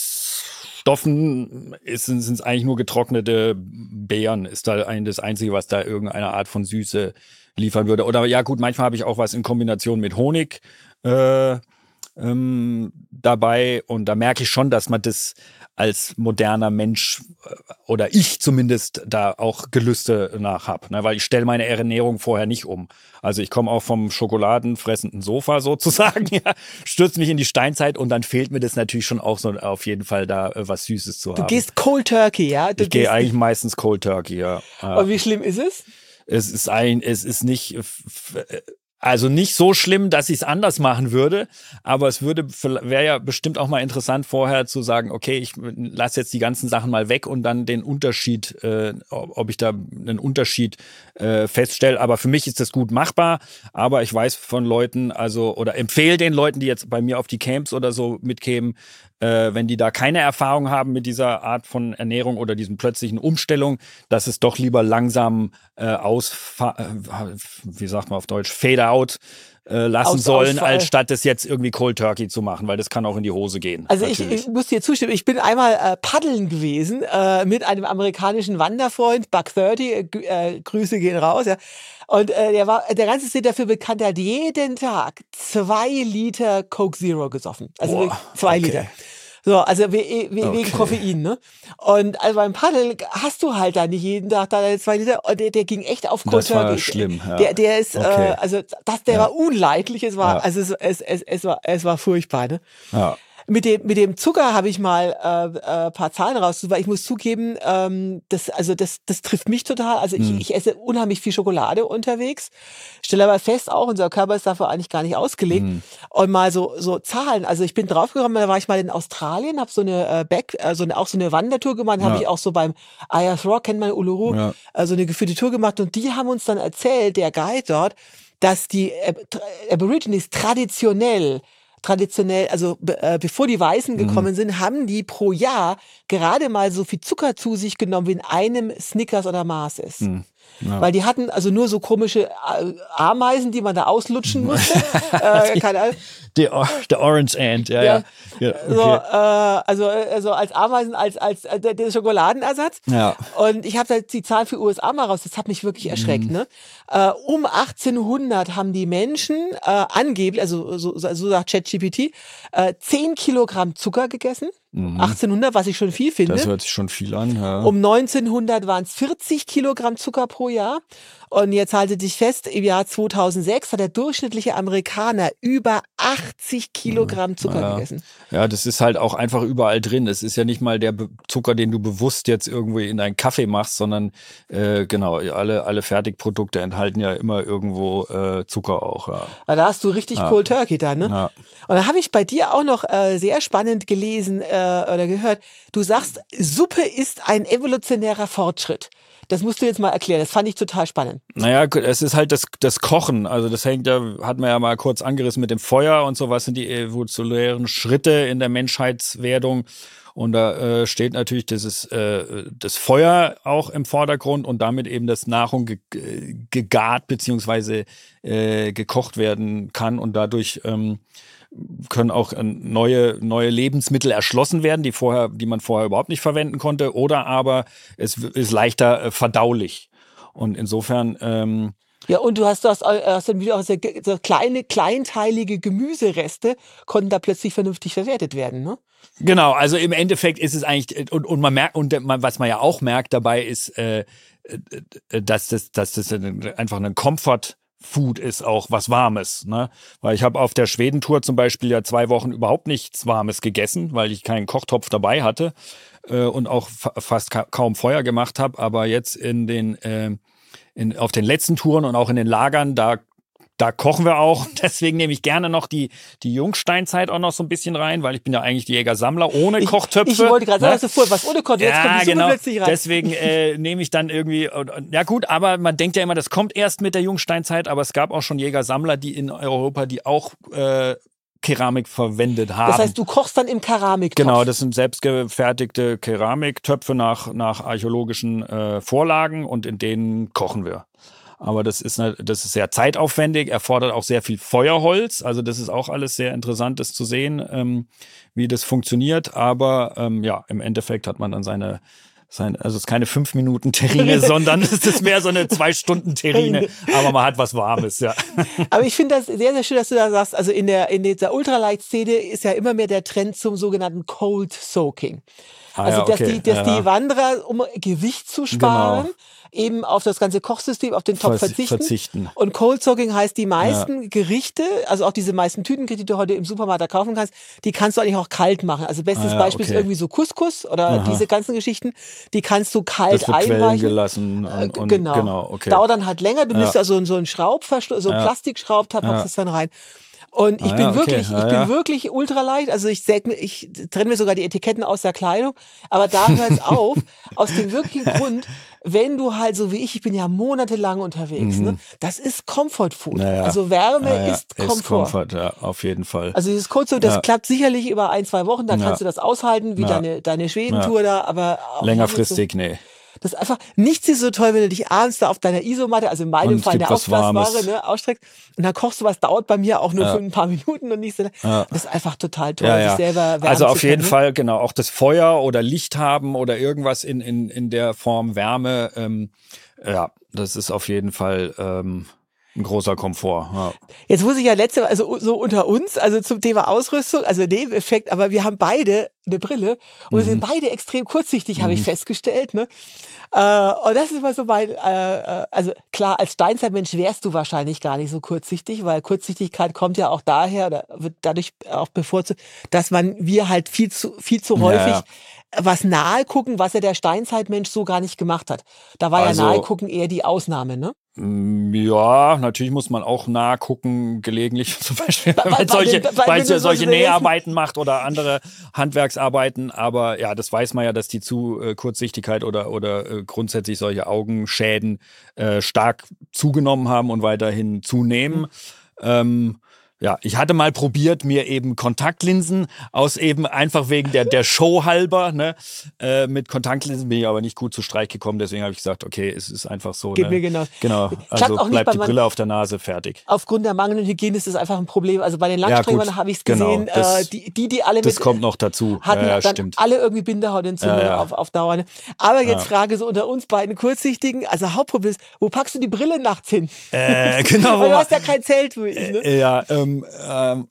Speaker 3: Süßstoffen sind es eigentlich nur getrocknete Beeren. Ist da ein, das Einzige, was da irgendeine Art von Süße liefern würde. Oder ja gut, manchmal habe ich auch was in Kombination mit Honig äh, ähm, dabei. Und da merke ich schon, dass man das als moderner Mensch äh, oder ich zumindest da auch Gelüste nach habe, ne? Weil ich stelle meine Ernährung vorher nicht um. Also ich komme auch vom schokoladenfressenden Sofa sozusagen, ja, stürze mich in die Steinzeit und dann fehlt mir das natürlich schon auch so auf jeden Fall da äh, was Süßes zu
Speaker 2: Du
Speaker 3: haben.
Speaker 2: gehst Cold Turkey, ja? Du
Speaker 3: ich gehe
Speaker 2: gehst-
Speaker 3: eigentlich meistens Cold Turkey, ja. ja.
Speaker 2: Und wie schlimm ist es?
Speaker 3: Es ist ein, es ist nicht, f- f- also nicht so schlimm, dass ich es anders machen würde, aber es würde, wäre ja bestimmt auch mal interessant vorher zu sagen, okay, ich lasse jetzt die ganzen Sachen mal weg und dann den Unterschied, äh, ob ich da einen Unterschied äh, feststelle. Aber für mich ist das gut machbar, aber ich weiß von Leuten, also, oder empfehle den Leuten, die jetzt bei mir auf die Camps oder so mitkämen, äh, wenn die da keine Erfahrung haben mit dieser Art von Ernährung oder diesen plötzlichen Umstellung, dass es doch lieber langsam äh, ausfa äh, wie sagt man auf Deutsch, fade out äh, lassen
Speaker 2: Aus-
Speaker 3: sollen,
Speaker 2: Ausfall.
Speaker 3: als statt es jetzt irgendwie Cold Turkey zu machen, weil das kann auch in die Hose gehen.
Speaker 2: Also ich,
Speaker 3: natürlich.
Speaker 2: ich muss dir zustimmen, ich bin einmal äh, paddeln gewesen äh, mit einem amerikanischen Wanderfreund, Buck dreißig, äh, Grü- äh, Grüße gehen raus, ja. Und äh, der war der ganze State dafür bekannt, der hat jeden Tag zwei Liter Coke Zero gesoffen. Also
Speaker 3: Boah,
Speaker 2: wirklich zwei
Speaker 3: okay.
Speaker 2: Liter. So, also we, we,
Speaker 3: Okay.
Speaker 2: wegen Koffein, ne? Und also beim Paddeln hast du halt da nicht jeden Tag da deine zwei Liter. Und der, der ging echt auf Cold
Speaker 3: Das war
Speaker 2: Turkey.
Speaker 3: schlimm, ja.
Speaker 2: Der, der ist,
Speaker 3: Okay.
Speaker 2: äh, also das, der
Speaker 3: Ja.
Speaker 2: war unleidlich. Es war,
Speaker 3: Ja.
Speaker 2: also es, es, es, es war, es war furchtbar, ne?
Speaker 3: Ja.
Speaker 2: Mit dem, mit dem Zucker habe ich mal äh, äh, paar Zahlen raus, weil ich muss zugeben, ähm, das, also das, das trifft mich total. Also ich,
Speaker 3: Mhm.
Speaker 2: ich esse unheimlich viel Schokolade unterwegs, stelle aber fest, auch unser Körper ist dafür eigentlich gar nicht ausgelegt.
Speaker 3: Mhm.
Speaker 2: Und mal so, so Zahlen. Also ich bin draufgekommen, da war ich mal in Australien, habe so eine äh, Back, äh, so eine, auch so eine Wandertour gemacht, habe
Speaker 3: Ja.
Speaker 2: ich auch so beim Ayers Rock, kennt man Uluru,
Speaker 3: Ja.
Speaker 2: äh, so eine geführte Tour gemacht und die haben uns dann erzählt, der Guide dort, dass die Ab- Tra- Aborigines traditionell traditionell, also be, äh, bevor die Weißen gekommen sind, haben die pro Jahr gerade mal so viel Zucker zu sich genommen, wie in einem Snickers oder Mars ist.
Speaker 3: Mhm. Ja.
Speaker 2: Weil die hatten also nur so komische äh, Ameisen, die man da auslutschen musste. äh, keine Ahnung.
Speaker 3: Der, Or- der Orange Ant, ja,
Speaker 2: Ja.
Speaker 3: ja. ja
Speaker 2: So,
Speaker 3: okay.
Speaker 2: äh, also, also als Ameisen, als, als äh, der, der Schokoladenersatz.
Speaker 3: Ja.
Speaker 2: Und ich habe da die Zahlen für U S A mal raus, das hat mich wirklich erschreckt.
Speaker 3: Mhm.
Speaker 2: Ne? Äh, um achtzehnhundert haben die Menschen äh, angeblich, also so, so sagt ChatGPT, äh, zehn Kilogramm Zucker gegessen.
Speaker 3: Mhm.
Speaker 2: achtzehnhundert, was ich schon viel finde.
Speaker 3: Das hört sich schon viel an, ja.
Speaker 2: Um neunzehnhundert waren es vierzig Kilogramm Zucker pro Jahr. Und jetzt haltet dich fest, im Jahr zweitausendsechs hat der durchschnittliche Amerikaner über achtzig Kilogramm Zucker
Speaker 3: Ja.
Speaker 2: gegessen.
Speaker 3: Ja, das ist halt auch einfach überall drin. Es ist ja nicht mal der Be- Zucker, den du bewusst jetzt irgendwie in deinen Kaffee machst, sondern äh, genau, alle, alle Fertigprodukte enthalten ja immer irgendwo äh, Zucker auch. Ja.
Speaker 2: Weil da hast du richtig
Speaker 3: Ja.
Speaker 2: Cold Turkey da, ne?
Speaker 3: Ja.
Speaker 2: Und dann habe ich bei dir auch noch äh, sehr spannend gelesen äh, oder gehört, du sagst, Suppe ist ein evolutionärer Fortschritt. Das musst du jetzt mal erklären, das fand ich total spannend.
Speaker 3: Naja, es ist halt das, das Kochen. Also das hängt ja, hat man ja mal kurz angerissen mit dem Feuer und so. Was sind die evolutionären Schritte in der Menschheitswerdung? Und da äh, steht natürlich dieses, äh, das Feuer auch im Vordergrund und damit eben, dass Nahrung ge gegart beziehungsweise äh, gekocht werden kann und dadurch ähm, können auch äh, neue, neue Lebensmittel erschlossen werden, die vorher, die man vorher überhaupt nicht verwenden konnte, oder aber es ist leichter äh, verdaulich. Und insofern, ähm,
Speaker 2: Ja, und du hast, du hast, äh, hast dann wieder auch so, so kleine, kleinteilige Gemüsereste konnten da plötzlich vernünftig verwertet werden, ne?
Speaker 3: genau, also im Endeffekt ist es eigentlich, und, und man merkt, und man, was man ja auch merkt dabei ist, äh, äh, dass das, dass das einfach ein Comfort Food ist, auch was Warmes, ne? Weil ich habe auf der Schwedentour zum Beispiel ja zwei Wochen überhaupt nichts Warmes gegessen, weil ich keinen Kochtopf dabei hatte äh, und auch fa fast ka kaum Feuer gemacht habe. Aber jetzt in den äh, in, auf den letzten Touren und auch in den Lagern, da da kochen wir auch. Deswegen nehme ich gerne noch die, die Jungsteinzeit auch noch so ein bisschen rein, weil ich bin ja eigentlich Jäger-Sammler ohne
Speaker 2: Ich,
Speaker 3: Kochtöpfe.
Speaker 2: ich wollte gerade sagen,
Speaker 3: ne?
Speaker 2: dass du vorher was ohne Kocht, jetzt
Speaker 3: Ja,
Speaker 2: kommt die Suppe
Speaker 3: genau.
Speaker 2: plötzlich rein.
Speaker 3: Deswegen äh, nehme ich dann irgendwie, und- und- ja gut, aber man denkt ja immer, das kommt erst mit der Jungsteinzeit, aber es gab auch schon Jäger-Sammler, die in Europa, die auch äh, Keramik verwendet haben.
Speaker 2: Das heißt, du kochst dann im Keramiktopf.
Speaker 3: Genau, das sind selbstgefertigte Keramiktöpfe nach, nach archäologischen äh, Vorlagen und in denen kochen wir. Aber das ist, ne, das ist sehr zeitaufwendig, erfordert auch sehr viel Feuerholz. Also das ist auch alles sehr interessant, das zu sehen, ähm, wie das funktioniert. Aber ähm, ja, im Endeffekt hat man dann seine, seine also es ist keine fünf Minuten Terrine, sondern es ist mehr so eine zwei Stunden Terrine. Aber man hat was Warmes, ja.
Speaker 2: Aber ich finde das sehr, sehr schön, dass du da sagst, also in der, in dieser Ultralight-Szene ist ja immer mehr der Trend zum sogenannten Cold Soaking.
Speaker 3: Ah,
Speaker 2: Also,
Speaker 3: ja,
Speaker 2: dass,
Speaker 3: okay.
Speaker 2: die, dass
Speaker 3: ja.
Speaker 2: die Wanderer, um Gewicht zu sparen,
Speaker 3: Genau.
Speaker 2: eben auf das ganze Kochsystem, auf den Topf
Speaker 3: Ver-
Speaker 2: verzichten.
Speaker 3: verzichten.
Speaker 2: Und Cold Soaking heißt, die meisten Gerichte, also auch diese meisten Tütengerichte, die du heute im Supermarkt da kaufen kannst, die kannst du eigentlich auch kalt machen. Also bestes
Speaker 3: Ah, ja,
Speaker 2: Beispiel ist
Speaker 3: okay.
Speaker 2: irgendwie so Couscous oder
Speaker 3: Aha.
Speaker 2: diese ganzen Geschichten, die kannst du kalt
Speaker 3: Das wird quellen
Speaker 2: einweichen.
Speaker 3: gelassen.
Speaker 2: Äh,
Speaker 3: Und, und,
Speaker 2: genau.
Speaker 3: genau okay.
Speaker 2: Dauert dann halt länger. Du
Speaker 3: Ja.
Speaker 2: nimmst also so einen Schraubverschluss, so einen
Speaker 3: Ja.
Speaker 2: Plastikschraubtab,
Speaker 3: Ja.
Speaker 2: machst es dann rein. Und ich
Speaker 3: Ah
Speaker 2: bin
Speaker 3: ja, okay.
Speaker 2: wirklich,
Speaker 3: Ja,
Speaker 2: ich bin
Speaker 3: ja.
Speaker 2: wirklich ultraleicht. Also ich säg mir, ich trenne mir sogar die Etiketten aus der Kleidung. Aber da hört es auf. Aus dem wirklichen Grund, wenn du halt so wie ich, ich bin ja monatelang unterwegs,
Speaker 3: Mhm.
Speaker 2: ne? Das ist Comfort Food.
Speaker 3: Naja.
Speaker 2: Also Wärme
Speaker 3: Ja, ja.
Speaker 2: ist Komfort.
Speaker 3: Ist Comfort, ja, auf jeden Fall.
Speaker 2: Also dieses Kurze, das
Speaker 3: Ja.
Speaker 2: klappt sicherlich über ein, zwei Wochen, da
Speaker 3: Ja.
Speaker 2: kannst du das aushalten, wie
Speaker 3: Ja.
Speaker 2: deine, deine Schwedentour da, aber auch
Speaker 3: Längerfristig, nee.
Speaker 2: das ist einfach, nichts ist so toll, wenn du dich abends da auf deiner Isomatte, also in meinem
Speaker 3: Und es
Speaker 2: Fall
Speaker 3: gibt
Speaker 2: eine
Speaker 3: was
Speaker 2: Aufblasware,
Speaker 3: Warmes.
Speaker 2: ne, ausstreckst und dann kochst du was, dauert bei mir auch nur
Speaker 3: Ja.
Speaker 2: für ein paar Minuten und nicht so.
Speaker 3: Ja.
Speaker 2: Das ist einfach total toll,
Speaker 3: Ja,
Speaker 2: sich
Speaker 3: ja.
Speaker 2: selber wärmen
Speaker 3: Also
Speaker 2: zu
Speaker 3: auf jeden
Speaker 2: können, ne?
Speaker 3: Fall, genau, auch das Feuer oder Licht haben oder irgendwas in, in, in der Form Wärme, ähm, ja, das ist auf jeden Fall ähm, ein großer Komfort. Ja.
Speaker 2: Jetzt muss ich ja letzte, also so unter uns, also zum Thema Ausrüstung, also Nebeneffekt, aber wir haben beide eine Brille und wir sind beide extrem kurzsichtig, habe ich
Speaker 3: Mhm.
Speaker 2: festgestellt. Ne? Äh, und das ist immer so mein, äh, äh, also klar, als Steinzeitmensch wärst du wahrscheinlich gar nicht so kurzsichtig, weil Kurzsichtigkeit kommt ja auch daher oder wird dadurch auch bevorzugt, dass man, wir halt viel zu, viel zu
Speaker 3: Ja,
Speaker 2: häufig
Speaker 3: ja.
Speaker 2: was nahe gucken, was ja der Steinzeitmensch so gar nicht gemacht hat. Da war ja
Speaker 3: Also,
Speaker 2: nahe gucken eher die Ausnahme, ne?
Speaker 3: mm, ja, natürlich muss man auch nah gucken, gelegentlich zum Beispiel,
Speaker 2: Bei,
Speaker 3: wenn
Speaker 2: bei,
Speaker 3: man
Speaker 2: bei
Speaker 3: solche,
Speaker 2: den, bei,
Speaker 3: weil
Speaker 2: wenn
Speaker 3: es
Speaker 2: du
Speaker 3: ja
Speaker 2: so
Speaker 3: solche
Speaker 2: willst.
Speaker 3: Näharbeiten macht oder andere Handwerksarbeiten. Aber ja, das weiß man ja, dass die zu äh, Kurzsichtigkeit oder, oder äh, grundsätzlich solche Augenschäden äh, stark zugenommen haben und weiterhin zunehmen. Ähm, ja, ich hatte mal probiert, mir eben Kontaktlinsen aus eben einfach wegen der, der Show halber, ne? Äh, mit Kontaktlinsen bin ich aber nicht gut zu Streich gekommen, deswegen habe ich gesagt, okay, es ist einfach so,
Speaker 2: Geht mir
Speaker 3: ne?
Speaker 2: genau.
Speaker 3: Genau,
Speaker 2: Klappt
Speaker 3: also
Speaker 2: auch nicht
Speaker 3: bleibt
Speaker 2: bei
Speaker 3: die
Speaker 2: man,
Speaker 3: Brille auf der Nase, fertig.
Speaker 2: aufgrund der mangelnden Hygiene ist das einfach ein Problem. Also bei den
Speaker 3: Ja,
Speaker 2: Langstreckern
Speaker 3: gut,
Speaker 2: habe ich es
Speaker 3: genau,
Speaker 2: gesehen, äh,
Speaker 3: das,
Speaker 2: die, die, die alle
Speaker 3: das
Speaker 2: mit
Speaker 3: kommt noch dazu.
Speaker 2: hatten
Speaker 3: Ja, ja,
Speaker 2: dann
Speaker 3: stimmt.
Speaker 2: alle irgendwie Bindehautentzündung
Speaker 3: Ja,
Speaker 2: auf,
Speaker 3: ja,
Speaker 2: auf Dauer. Ne? Aber jetzt
Speaker 3: ja.
Speaker 2: Frage so unter uns beiden Kurzsichtigen, also Hauptproblem ist, wo packst du die Brille nachts hin?
Speaker 3: Äh, genau,
Speaker 2: Weil
Speaker 3: wo
Speaker 2: du
Speaker 3: man,
Speaker 2: hast ja kein Zelt, wo ich, ne?
Speaker 3: äh, ja, ähm, ähm,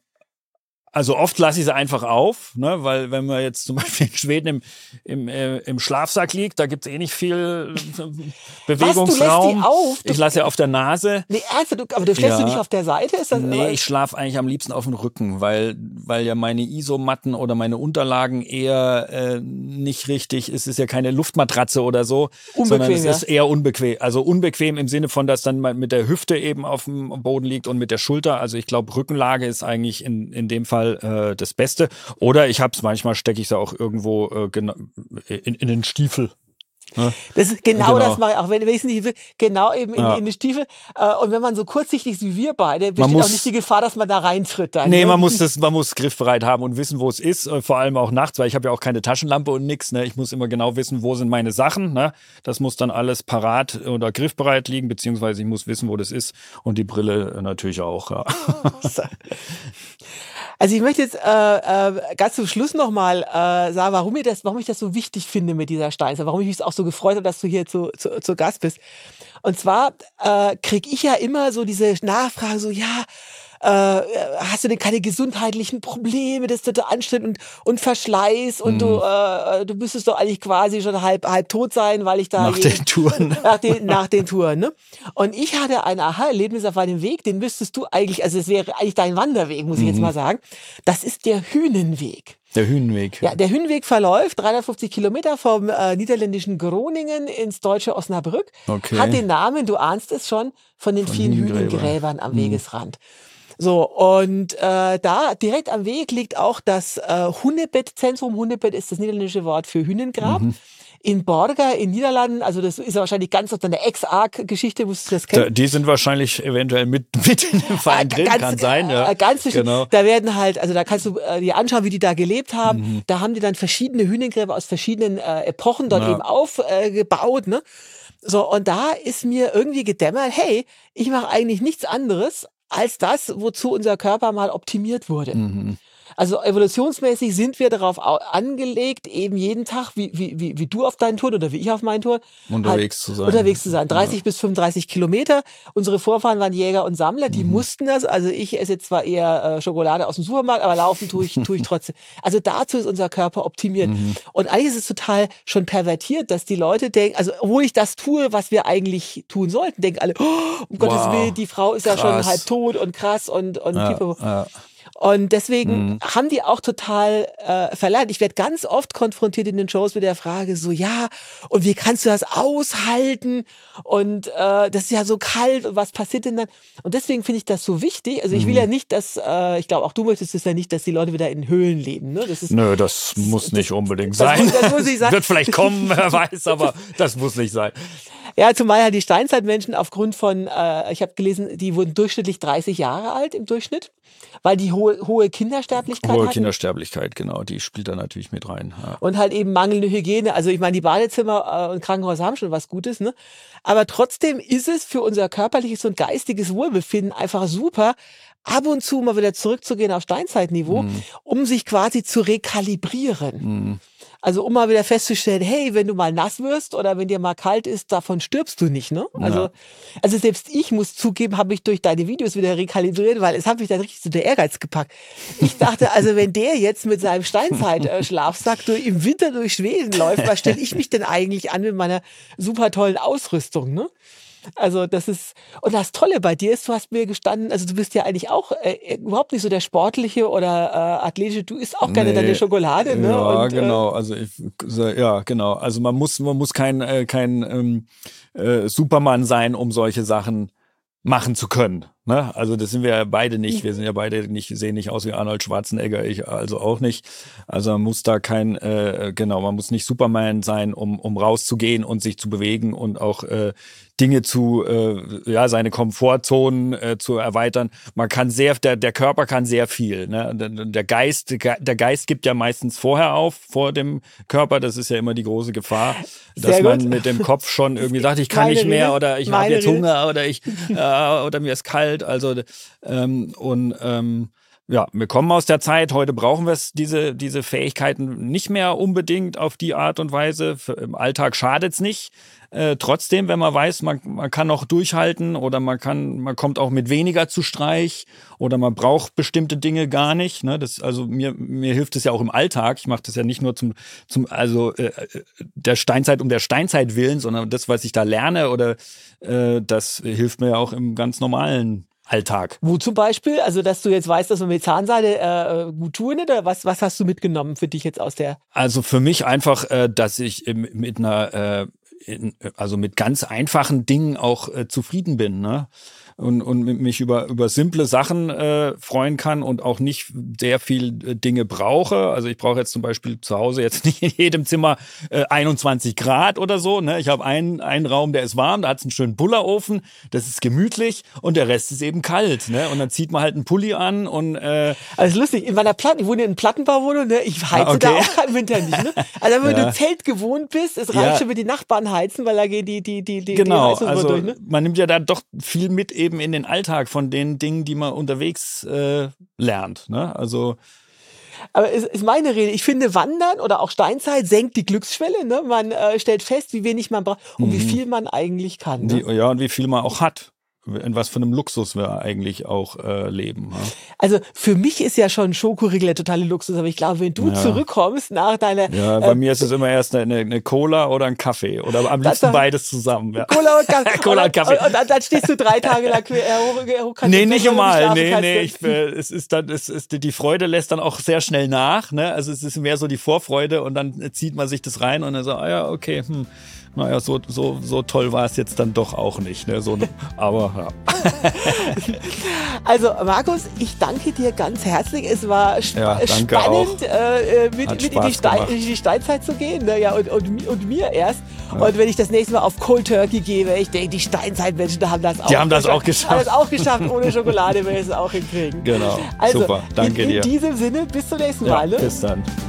Speaker 3: also oft lasse ich sie einfach auf, ne? Weil wenn man jetzt zum Beispiel in Schweden im, im, äh, im Schlafsack liegt, da gibt es eh nicht viel äh,
Speaker 2: Was, du lässt die
Speaker 3: Bewegungsraum.
Speaker 2: auf? Du,
Speaker 3: Ich lasse sie auf der Nase.
Speaker 2: nee, ernsthaft, du, aber du schläfst du nicht
Speaker 3: Ja,
Speaker 2: auf der Seite? Ist das,
Speaker 3: nee, ich schlafe eigentlich am liebsten auf dem Rücken, weil, weil ja meine Isomatten oder meine Unterlagen eher äh, nicht richtig, es ist ja keine Luftmatratze oder so, sondern es
Speaker 2: unbequem, ja.
Speaker 3: ist eher unbequem. Also unbequem im Sinne von, dass dann mal mit der Hüfte eben auf dem Boden liegt und mit der Schulter. Also ich glaube, Rückenlage ist eigentlich in, in dem Fall äh, das Beste. Oder ich habe es, manchmal stecke ich sie auch irgendwo äh, gena- in, in den Stiefel. Ne?
Speaker 2: Das ist genau,
Speaker 3: Genau.
Speaker 2: das mache ich, auch wenn, wenn ich es nicht will, genau eben in,
Speaker 3: Ja.
Speaker 2: in die Stiefel. Äh, und wenn man so kurzsichtig ist wie wir beide,
Speaker 3: Man
Speaker 2: besteht auch
Speaker 3: muss,
Speaker 2: nicht die Gefahr, dass man da reintritt dann.
Speaker 3: nee,
Speaker 2: Ne?
Speaker 3: man muss das, man muss griffbereit haben und wissen, wo es ist, äh, vor allem auch nachts, weil ich habe ja auch keine Taschenlampe und nix. Ne? Ich muss immer genau wissen, wo sind meine Sachen. Ne? Das muss dann alles parat oder griffbereit liegen, beziehungsweise ich muss wissen, wo das ist und die Brille äh, natürlich auch. Ja.
Speaker 2: Also ich möchte jetzt äh, äh, ganz zum Schluss nochmal äh, sagen, warum, mir das, warum ich das so wichtig finde mit dieser Steinzeit, warum ich mich auch so gefreut habe, dass du hier zu, zu, zu Gast bist. Und zwar äh, kriege ich ja immer so diese Nachfrage, so ja, äh, hast du denn keine gesundheitlichen Probleme, das ist total anstrengend und, und Verschleiß und du,
Speaker 3: Hm.
Speaker 2: äh, du müsstest doch eigentlich quasi schon halb, halb tot sein, weil ich da
Speaker 3: Nach
Speaker 2: jeden,
Speaker 3: den Touren.
Speaker 2: nach den, nach den Touren, ne? Und ich hatte ein Aha-Erlebnis auf einem Weg, den müsstest du eigentlich, also es wäre eigentlich dein Wanderweg, muss ich jetzt mal
Speaker 3: Mhm.
Speaker 2: sagen. Das ist der Hünenweg.
Speaker 3: Der Hünenweg.
Speaker 2: Ja, der Hünenweg verläuft dreihundertfünfzig Kilometer vom äh, niederländischen Groningen ins deutsche Osnabrück.
Speaker 3: Okay.
Speaker 2: Hat den Namen, du ahnst es schon, von den
Speaker 3: Von
Speaker 2: vielen
Speaker 3: Hünengräbern.
Speaker 2: Hünengräbern am
Speaker 3: Hm.
Speaker 2: Wegesrand. So, und äh, da direkt am Weg liegt auch das äh, Hunebettzentrum. Hunebett ist das niederländische Wort für Hünengrab.
Speaker 3: Mhm.
Speaker 2: In Borga, in Niederlanden, also das ist ja wahrscheinlich ganz aus deiner Ex-Arc-Geschichte, musst du das kennen.
Speaker 3: Da, die sind wahrscheinlich eventuell mit, mit in dem Verein
Speaker 2: Äh,
Speaker 3: drin,
Speaker 2: ganz,
Speaker 3: kann sein. Ja.
Speaker 2: äh, ganz bestimmt.
Speaker 3: Genau.
Speaker 2: Da werden halt, also da kannst du äh, dir anschauen, wie die da gelebt haben.
Speaker 3: Mhm.
Speaker 2: Da haben die dann verschiedene Hünengräber aus verschiedenen äh, Epochen dort
Speaker 3: Ja.
Speaker 2: eben aufgebaut. Äh, gebaut, ne? So, und da ist mir irgendwie gedämmert, hey, ich mache eigentlich nichts anderes als das, wozu unser Körper mal optimiert wurde.
Speaker 3: Mhm.
Speaker 2: Also evolutionsmäßig sind wir darauf au- angelegt, eben jeden Tag, wie, wie, wie, wie du auf deinen Touren oder wie ich auf meinen Touren,
Speaker 3: Unterwegs zu sein.
Speaker 2: unterwegs zu sein. dreißig
Speaker 3: Ja.
Speaker 2: bis fünfunddreißig Kilometer. Unsere Vorfahren waren Jäger und Sammler, die
Speaker 3: Mhm.
Speaker 2: mussten das. Also ich esse jetzt zwar eher äh, Schokolade aus dem Supermarkt, aber laufen tue ich, tue ich trotzdem. Also dazu ist unser Körper optimiert.
Speaker 3: Mhm.
Speaker 2: Und eigentlich ist es total schon pervertiert, dass die Leute denken, also obwohl ich das tue, was wir eigentlich tun sollten, denken alle, oh, um Gottes
Speaker 3: Wow.
Speaker 2: Willen, die Frau ist ja schon
Speaker 3: Krass.
Speaker 2: halb tot und krass und, und
Speaker 3: Ja,
Speaker 2: pipapo.
Speaker 3: ja.
Speaker 2: Und deswegen
Speaker 3: Mhm.
Speaker 2: haben die auch total äh, verlernt. Ich werde ganz oft konfrontiert in den Shows mit der Frage so, ja, und wie kannst du das aushalten? Und äh, das ist ja so kalt und was passiert denn dann? Und deswegen finde ich das so wichtig. Also ich will
Speaker 3: Mhm.
Speaker 2: ja nicht, dass, äh, ich glaube auch du möchtest es ja nicht, dass die Leute wieder in Höhlen leben. Ne? Das ist,
Speaker 3: Nö, das muss
Speaker 2: das-
Speaker 3: nicht unbedingt
Speaker 2: das
Speaker 3: sein.
Speaker 2: muss- das muss nicht sein.
Speaker 3: Wird vielleicht kommen, wer weiß, aber das muss nicht sein.
Speaker 2: ja, zumal ja die Steinzeitmenschen aufgrund von, äh, ich habe gelesen, die wurden durchschnittlich dreißig Jahre alt im Durchschnitt, weil die hohe, hohe Kindersterblichkeit
Speaker 3: Hohe
Speaker 2: hatten.
Speaker 3: Kindersterblichkeit, genau, die spielt da natürlich mit rein. Ja.
Speaker 2: Und halt eben mangelnde Hygiene. Also ich meine, die Badezimmer äh, und Krankenhäuser haben schon was Gutes, ne? Aber trotzdem ist es für unser körperliches und geistiges Wohlbefinden einfach super, ab und zu mal wieder zurückzugehen auf Steinzeitniveau,
Speaker 3: Mhm.
Speaker 2: um sich quasi zu rekalibrieren.
Speaker 3: Mhm.
Speaker 2: Also um mal wieder festzustellen, hey, wenn du mal nass wirst oder wenn dir mal kalt ist, davon stirbst du nicht, ne? Also,
Speaker 3: Ja.
Speaker 2: also selbst ich muss zugeben, habe mich durch deine Videos wieder rekalibriert, weil es hat mich dann richtig so der Ehrgeiz gepackt. Ich dachte, also wenn der jetzt mit seinem Steinzeit-Schlafsack durch, im Winter durch Schweden läuft, was stelle ich mich denn eigentlich an mit meiner super tollen Ausrüstung, ne? Also das ist, und das Tolle bei dir ist, du hast mir gestanden, also du bist ja eigentlich auch äh, überhaupt nicht so der sportliche oder äh, athletische, du isst auch gerne
Speaker 3: Nee.
Speaker 2: deine Schokolade, ne?
Speaker 3: Ja,
Speaker 2: und,
Speaker 3: genau. Also ich, ja, genau. Also man muss, man muss kein, äh, kein ähm, äh, Superman sein, um solche Sachen machen zu können. Ne? Also das sind wir ja beide nicht. Wir sind ja beide nicht, sehen nicht aus wie Arnold Schwarzenegger, ich also auch nicht. Also man muss da kein, äh, genau, man muss nicht Superman sein, um, um rauszugehen und sich zu bewegen und auch äh, Dinge zu, äh, ja, seine Komfortzonen äh, zu erweitern. Man kann sehr, der, der Körper kann sehr viel. Ne? Der, der Geist, der Geist gibt ja meistens vorher auf, vor dem Körper. Das ist ja immer die große Gefahr, dass
Speaker 2: Sehr
Speaker 3: man
Speaker 2: gut.
Speaker 3: mit dem Kopf schon irgendwie sagt, ich kann
Speaker 2: Meine
Speaker 3: nicht mehr
Speaker 2: Rede,
Speaker 3: oder ich habe
Speaker 2: meine
Speaker 3: jetzt
Speaker 2: Rede.
Speaker 3: Hunger oder ich äh, oder mir ist kalt. Also ähm, und ähm, ja, wir kommen aus der Zeit, heute brauchen wir es, diese, diese Fähigkeiten nicht mehr unbedingt auf die Art und Weise. Für, im Alltag schadet es nicht. Äh, trotzdem, wenn man weiß, man, man kann noch durchhalten oder man kann, man kommt auch mit weniger zu Streich oder man braucht bestimmte Dinge gar nicht. Ne? Das, also mir, mir hilft es ja auch im Alltag. Ich mache das ja nicht nur zum, zum also äh, der Steinzeit um der Steinzeit willen, sondern das, was ich da lerne oder äh, das hilft mir ja auch im ganz normalen Alltag.
Speaker 2: Wo zum Beispiel, also dass du jetzt weißt, dass man mit Zahnseide äh, gut tun, oder was, was hast du mitgenommen für dich jetzt aus der?
Speaker 3: Also für mich einfach, äh, dass ich im, mit einer, äh, in, also mit ganz einfachen Dingen auch äh, zufrieden bin, ne? Und, und mich über, über simple Sachen äh, freuen kann und auch nicht sehr viel äh, Dinge brauche. Also ich brauche jetzt zum Beispiel zu Hause jetzt nicht in jedem Zimmer äh, einundzwanzig Grad oder so. Ne? Ich habe einen, einen Raum, der ist warm, da hat es einen schönen Bullerofen, das ist gemütlich und der Rest ist eben kalt. Ne? Und dann zieht man halt einen Pulli an und äh,
Speaker 2: Also lustig, in meiner Platten, ich wohne in einer Plattenbauwohnung, ne? Ich heize
Speaker 3: Ah, okay.
Speaker 2: da auch keinen Winter nicht. Ne? Also wenn
Speaker 3: Ja.
Speaker 2: du im Zelt gewohnt bist, es reicht
Speaker 3: Ja.
Speaker 2: schon, wenn die Nachbarn heizen, weil da geht die, die, die, die,
Speaker 3: Genau,
Speaker 2: die Heizung
Speaker 3: also
Speaker 2: durch. Ne?
Speaker 3: man nimmt ja da doch viel mit eben in den Alltag von den Dingen, die man unterwegs äh, lernt. Ne? Also
Speaker 2: Aber es ist meine Rede. Ich finde, Wandern oder auch Steinzeit senkt die Glücksschwelle. Ne? Man äh, stellt fest, wie wenig man braucht und wie viel man eigentlich kann. Ne?
Speaker 3: wie, ja, und wie viel man auch hat. In was für einem Luxus wir eigentlich auch äh, leben. Ja?
Speaker 2: Also für mich ist ja schon Schokoriegel der totale Luxus, aber ich glaube, wenn du
Speaker 3: Ja.
Speaker 2: zurückkommst nach deiner
Speaker 3: Ja, bei
Speaker 2: äh,
Speaker 3: mir ist es immer erst eine, eine Cola oder ein Kaffee oder am
Speaker 2: Das
Speaker 3: liebsten
Speaker 2: doch-
Speaker 3: beides zusammen. Ja.
Speaker 2: Cola und Kaffee.
Speaker 3: Cola und Kaffee.
Speaker 2: Und, und, und dann stehst du drei Tage lang quer hoch, hoch, kannst
Speaker 3: Nee,
Speaker 2: du
Speaker 3: nicht
Speaker 2: schlafen
Speaker 3: einmal. Nee,
Speaker 2: kannst,
Speaker 3: nee,
Speaker 2: ne?
Speaker 3: ich, äh, es ist dann, es ist, die Freude lässt dann auch sehr schnell nach, ne? Also es ist mehr so die Vorfreude und dann zieht man sich das rein und dann so, ah ja, okay, hm, naja, so, so, so toll war es jetzt dann doch auch nicht, ne? So, aber ja.
Speaker 2: Also Markus, ich danke dir ganz herzlich. Es war sp
Speaker 3: Ja, danke
Speaker 2: spannend, äh, äh, mit,
Speaker 3: Hat
Speaker 2: mit in, die
Speaker 3: Spaß
Speaker 2: Stein,
Speaker 3: gemacht.
Speaker 2: in die Steinzeit zu gehen. Ne? Ja, und, und, mi- und mir erst. Und wenn ich das nächste Mal auf Cold Turkey gehe, werde ich denke, die Steinzeitmenschen, die haben das auch
Speaker 3: Die haben das
Speaker 2: geschafft.
Speaker 3: auch geschafft.
Speaker 2: Haben das auch geschafft. Ohne Schokolade werde ich es auch hinkriegen.
Speaker 3: Genau.
Speaker 2: Also,
Speaker 3: Super. Danke
Speaker 2: in, in
Speaker 3: dir.
Speaker 2: diesem Sinne, bis zum nächsten
Speaker 3: Ja,
Speaker 2: Mal. Ne?
Speaker 3: bis dann.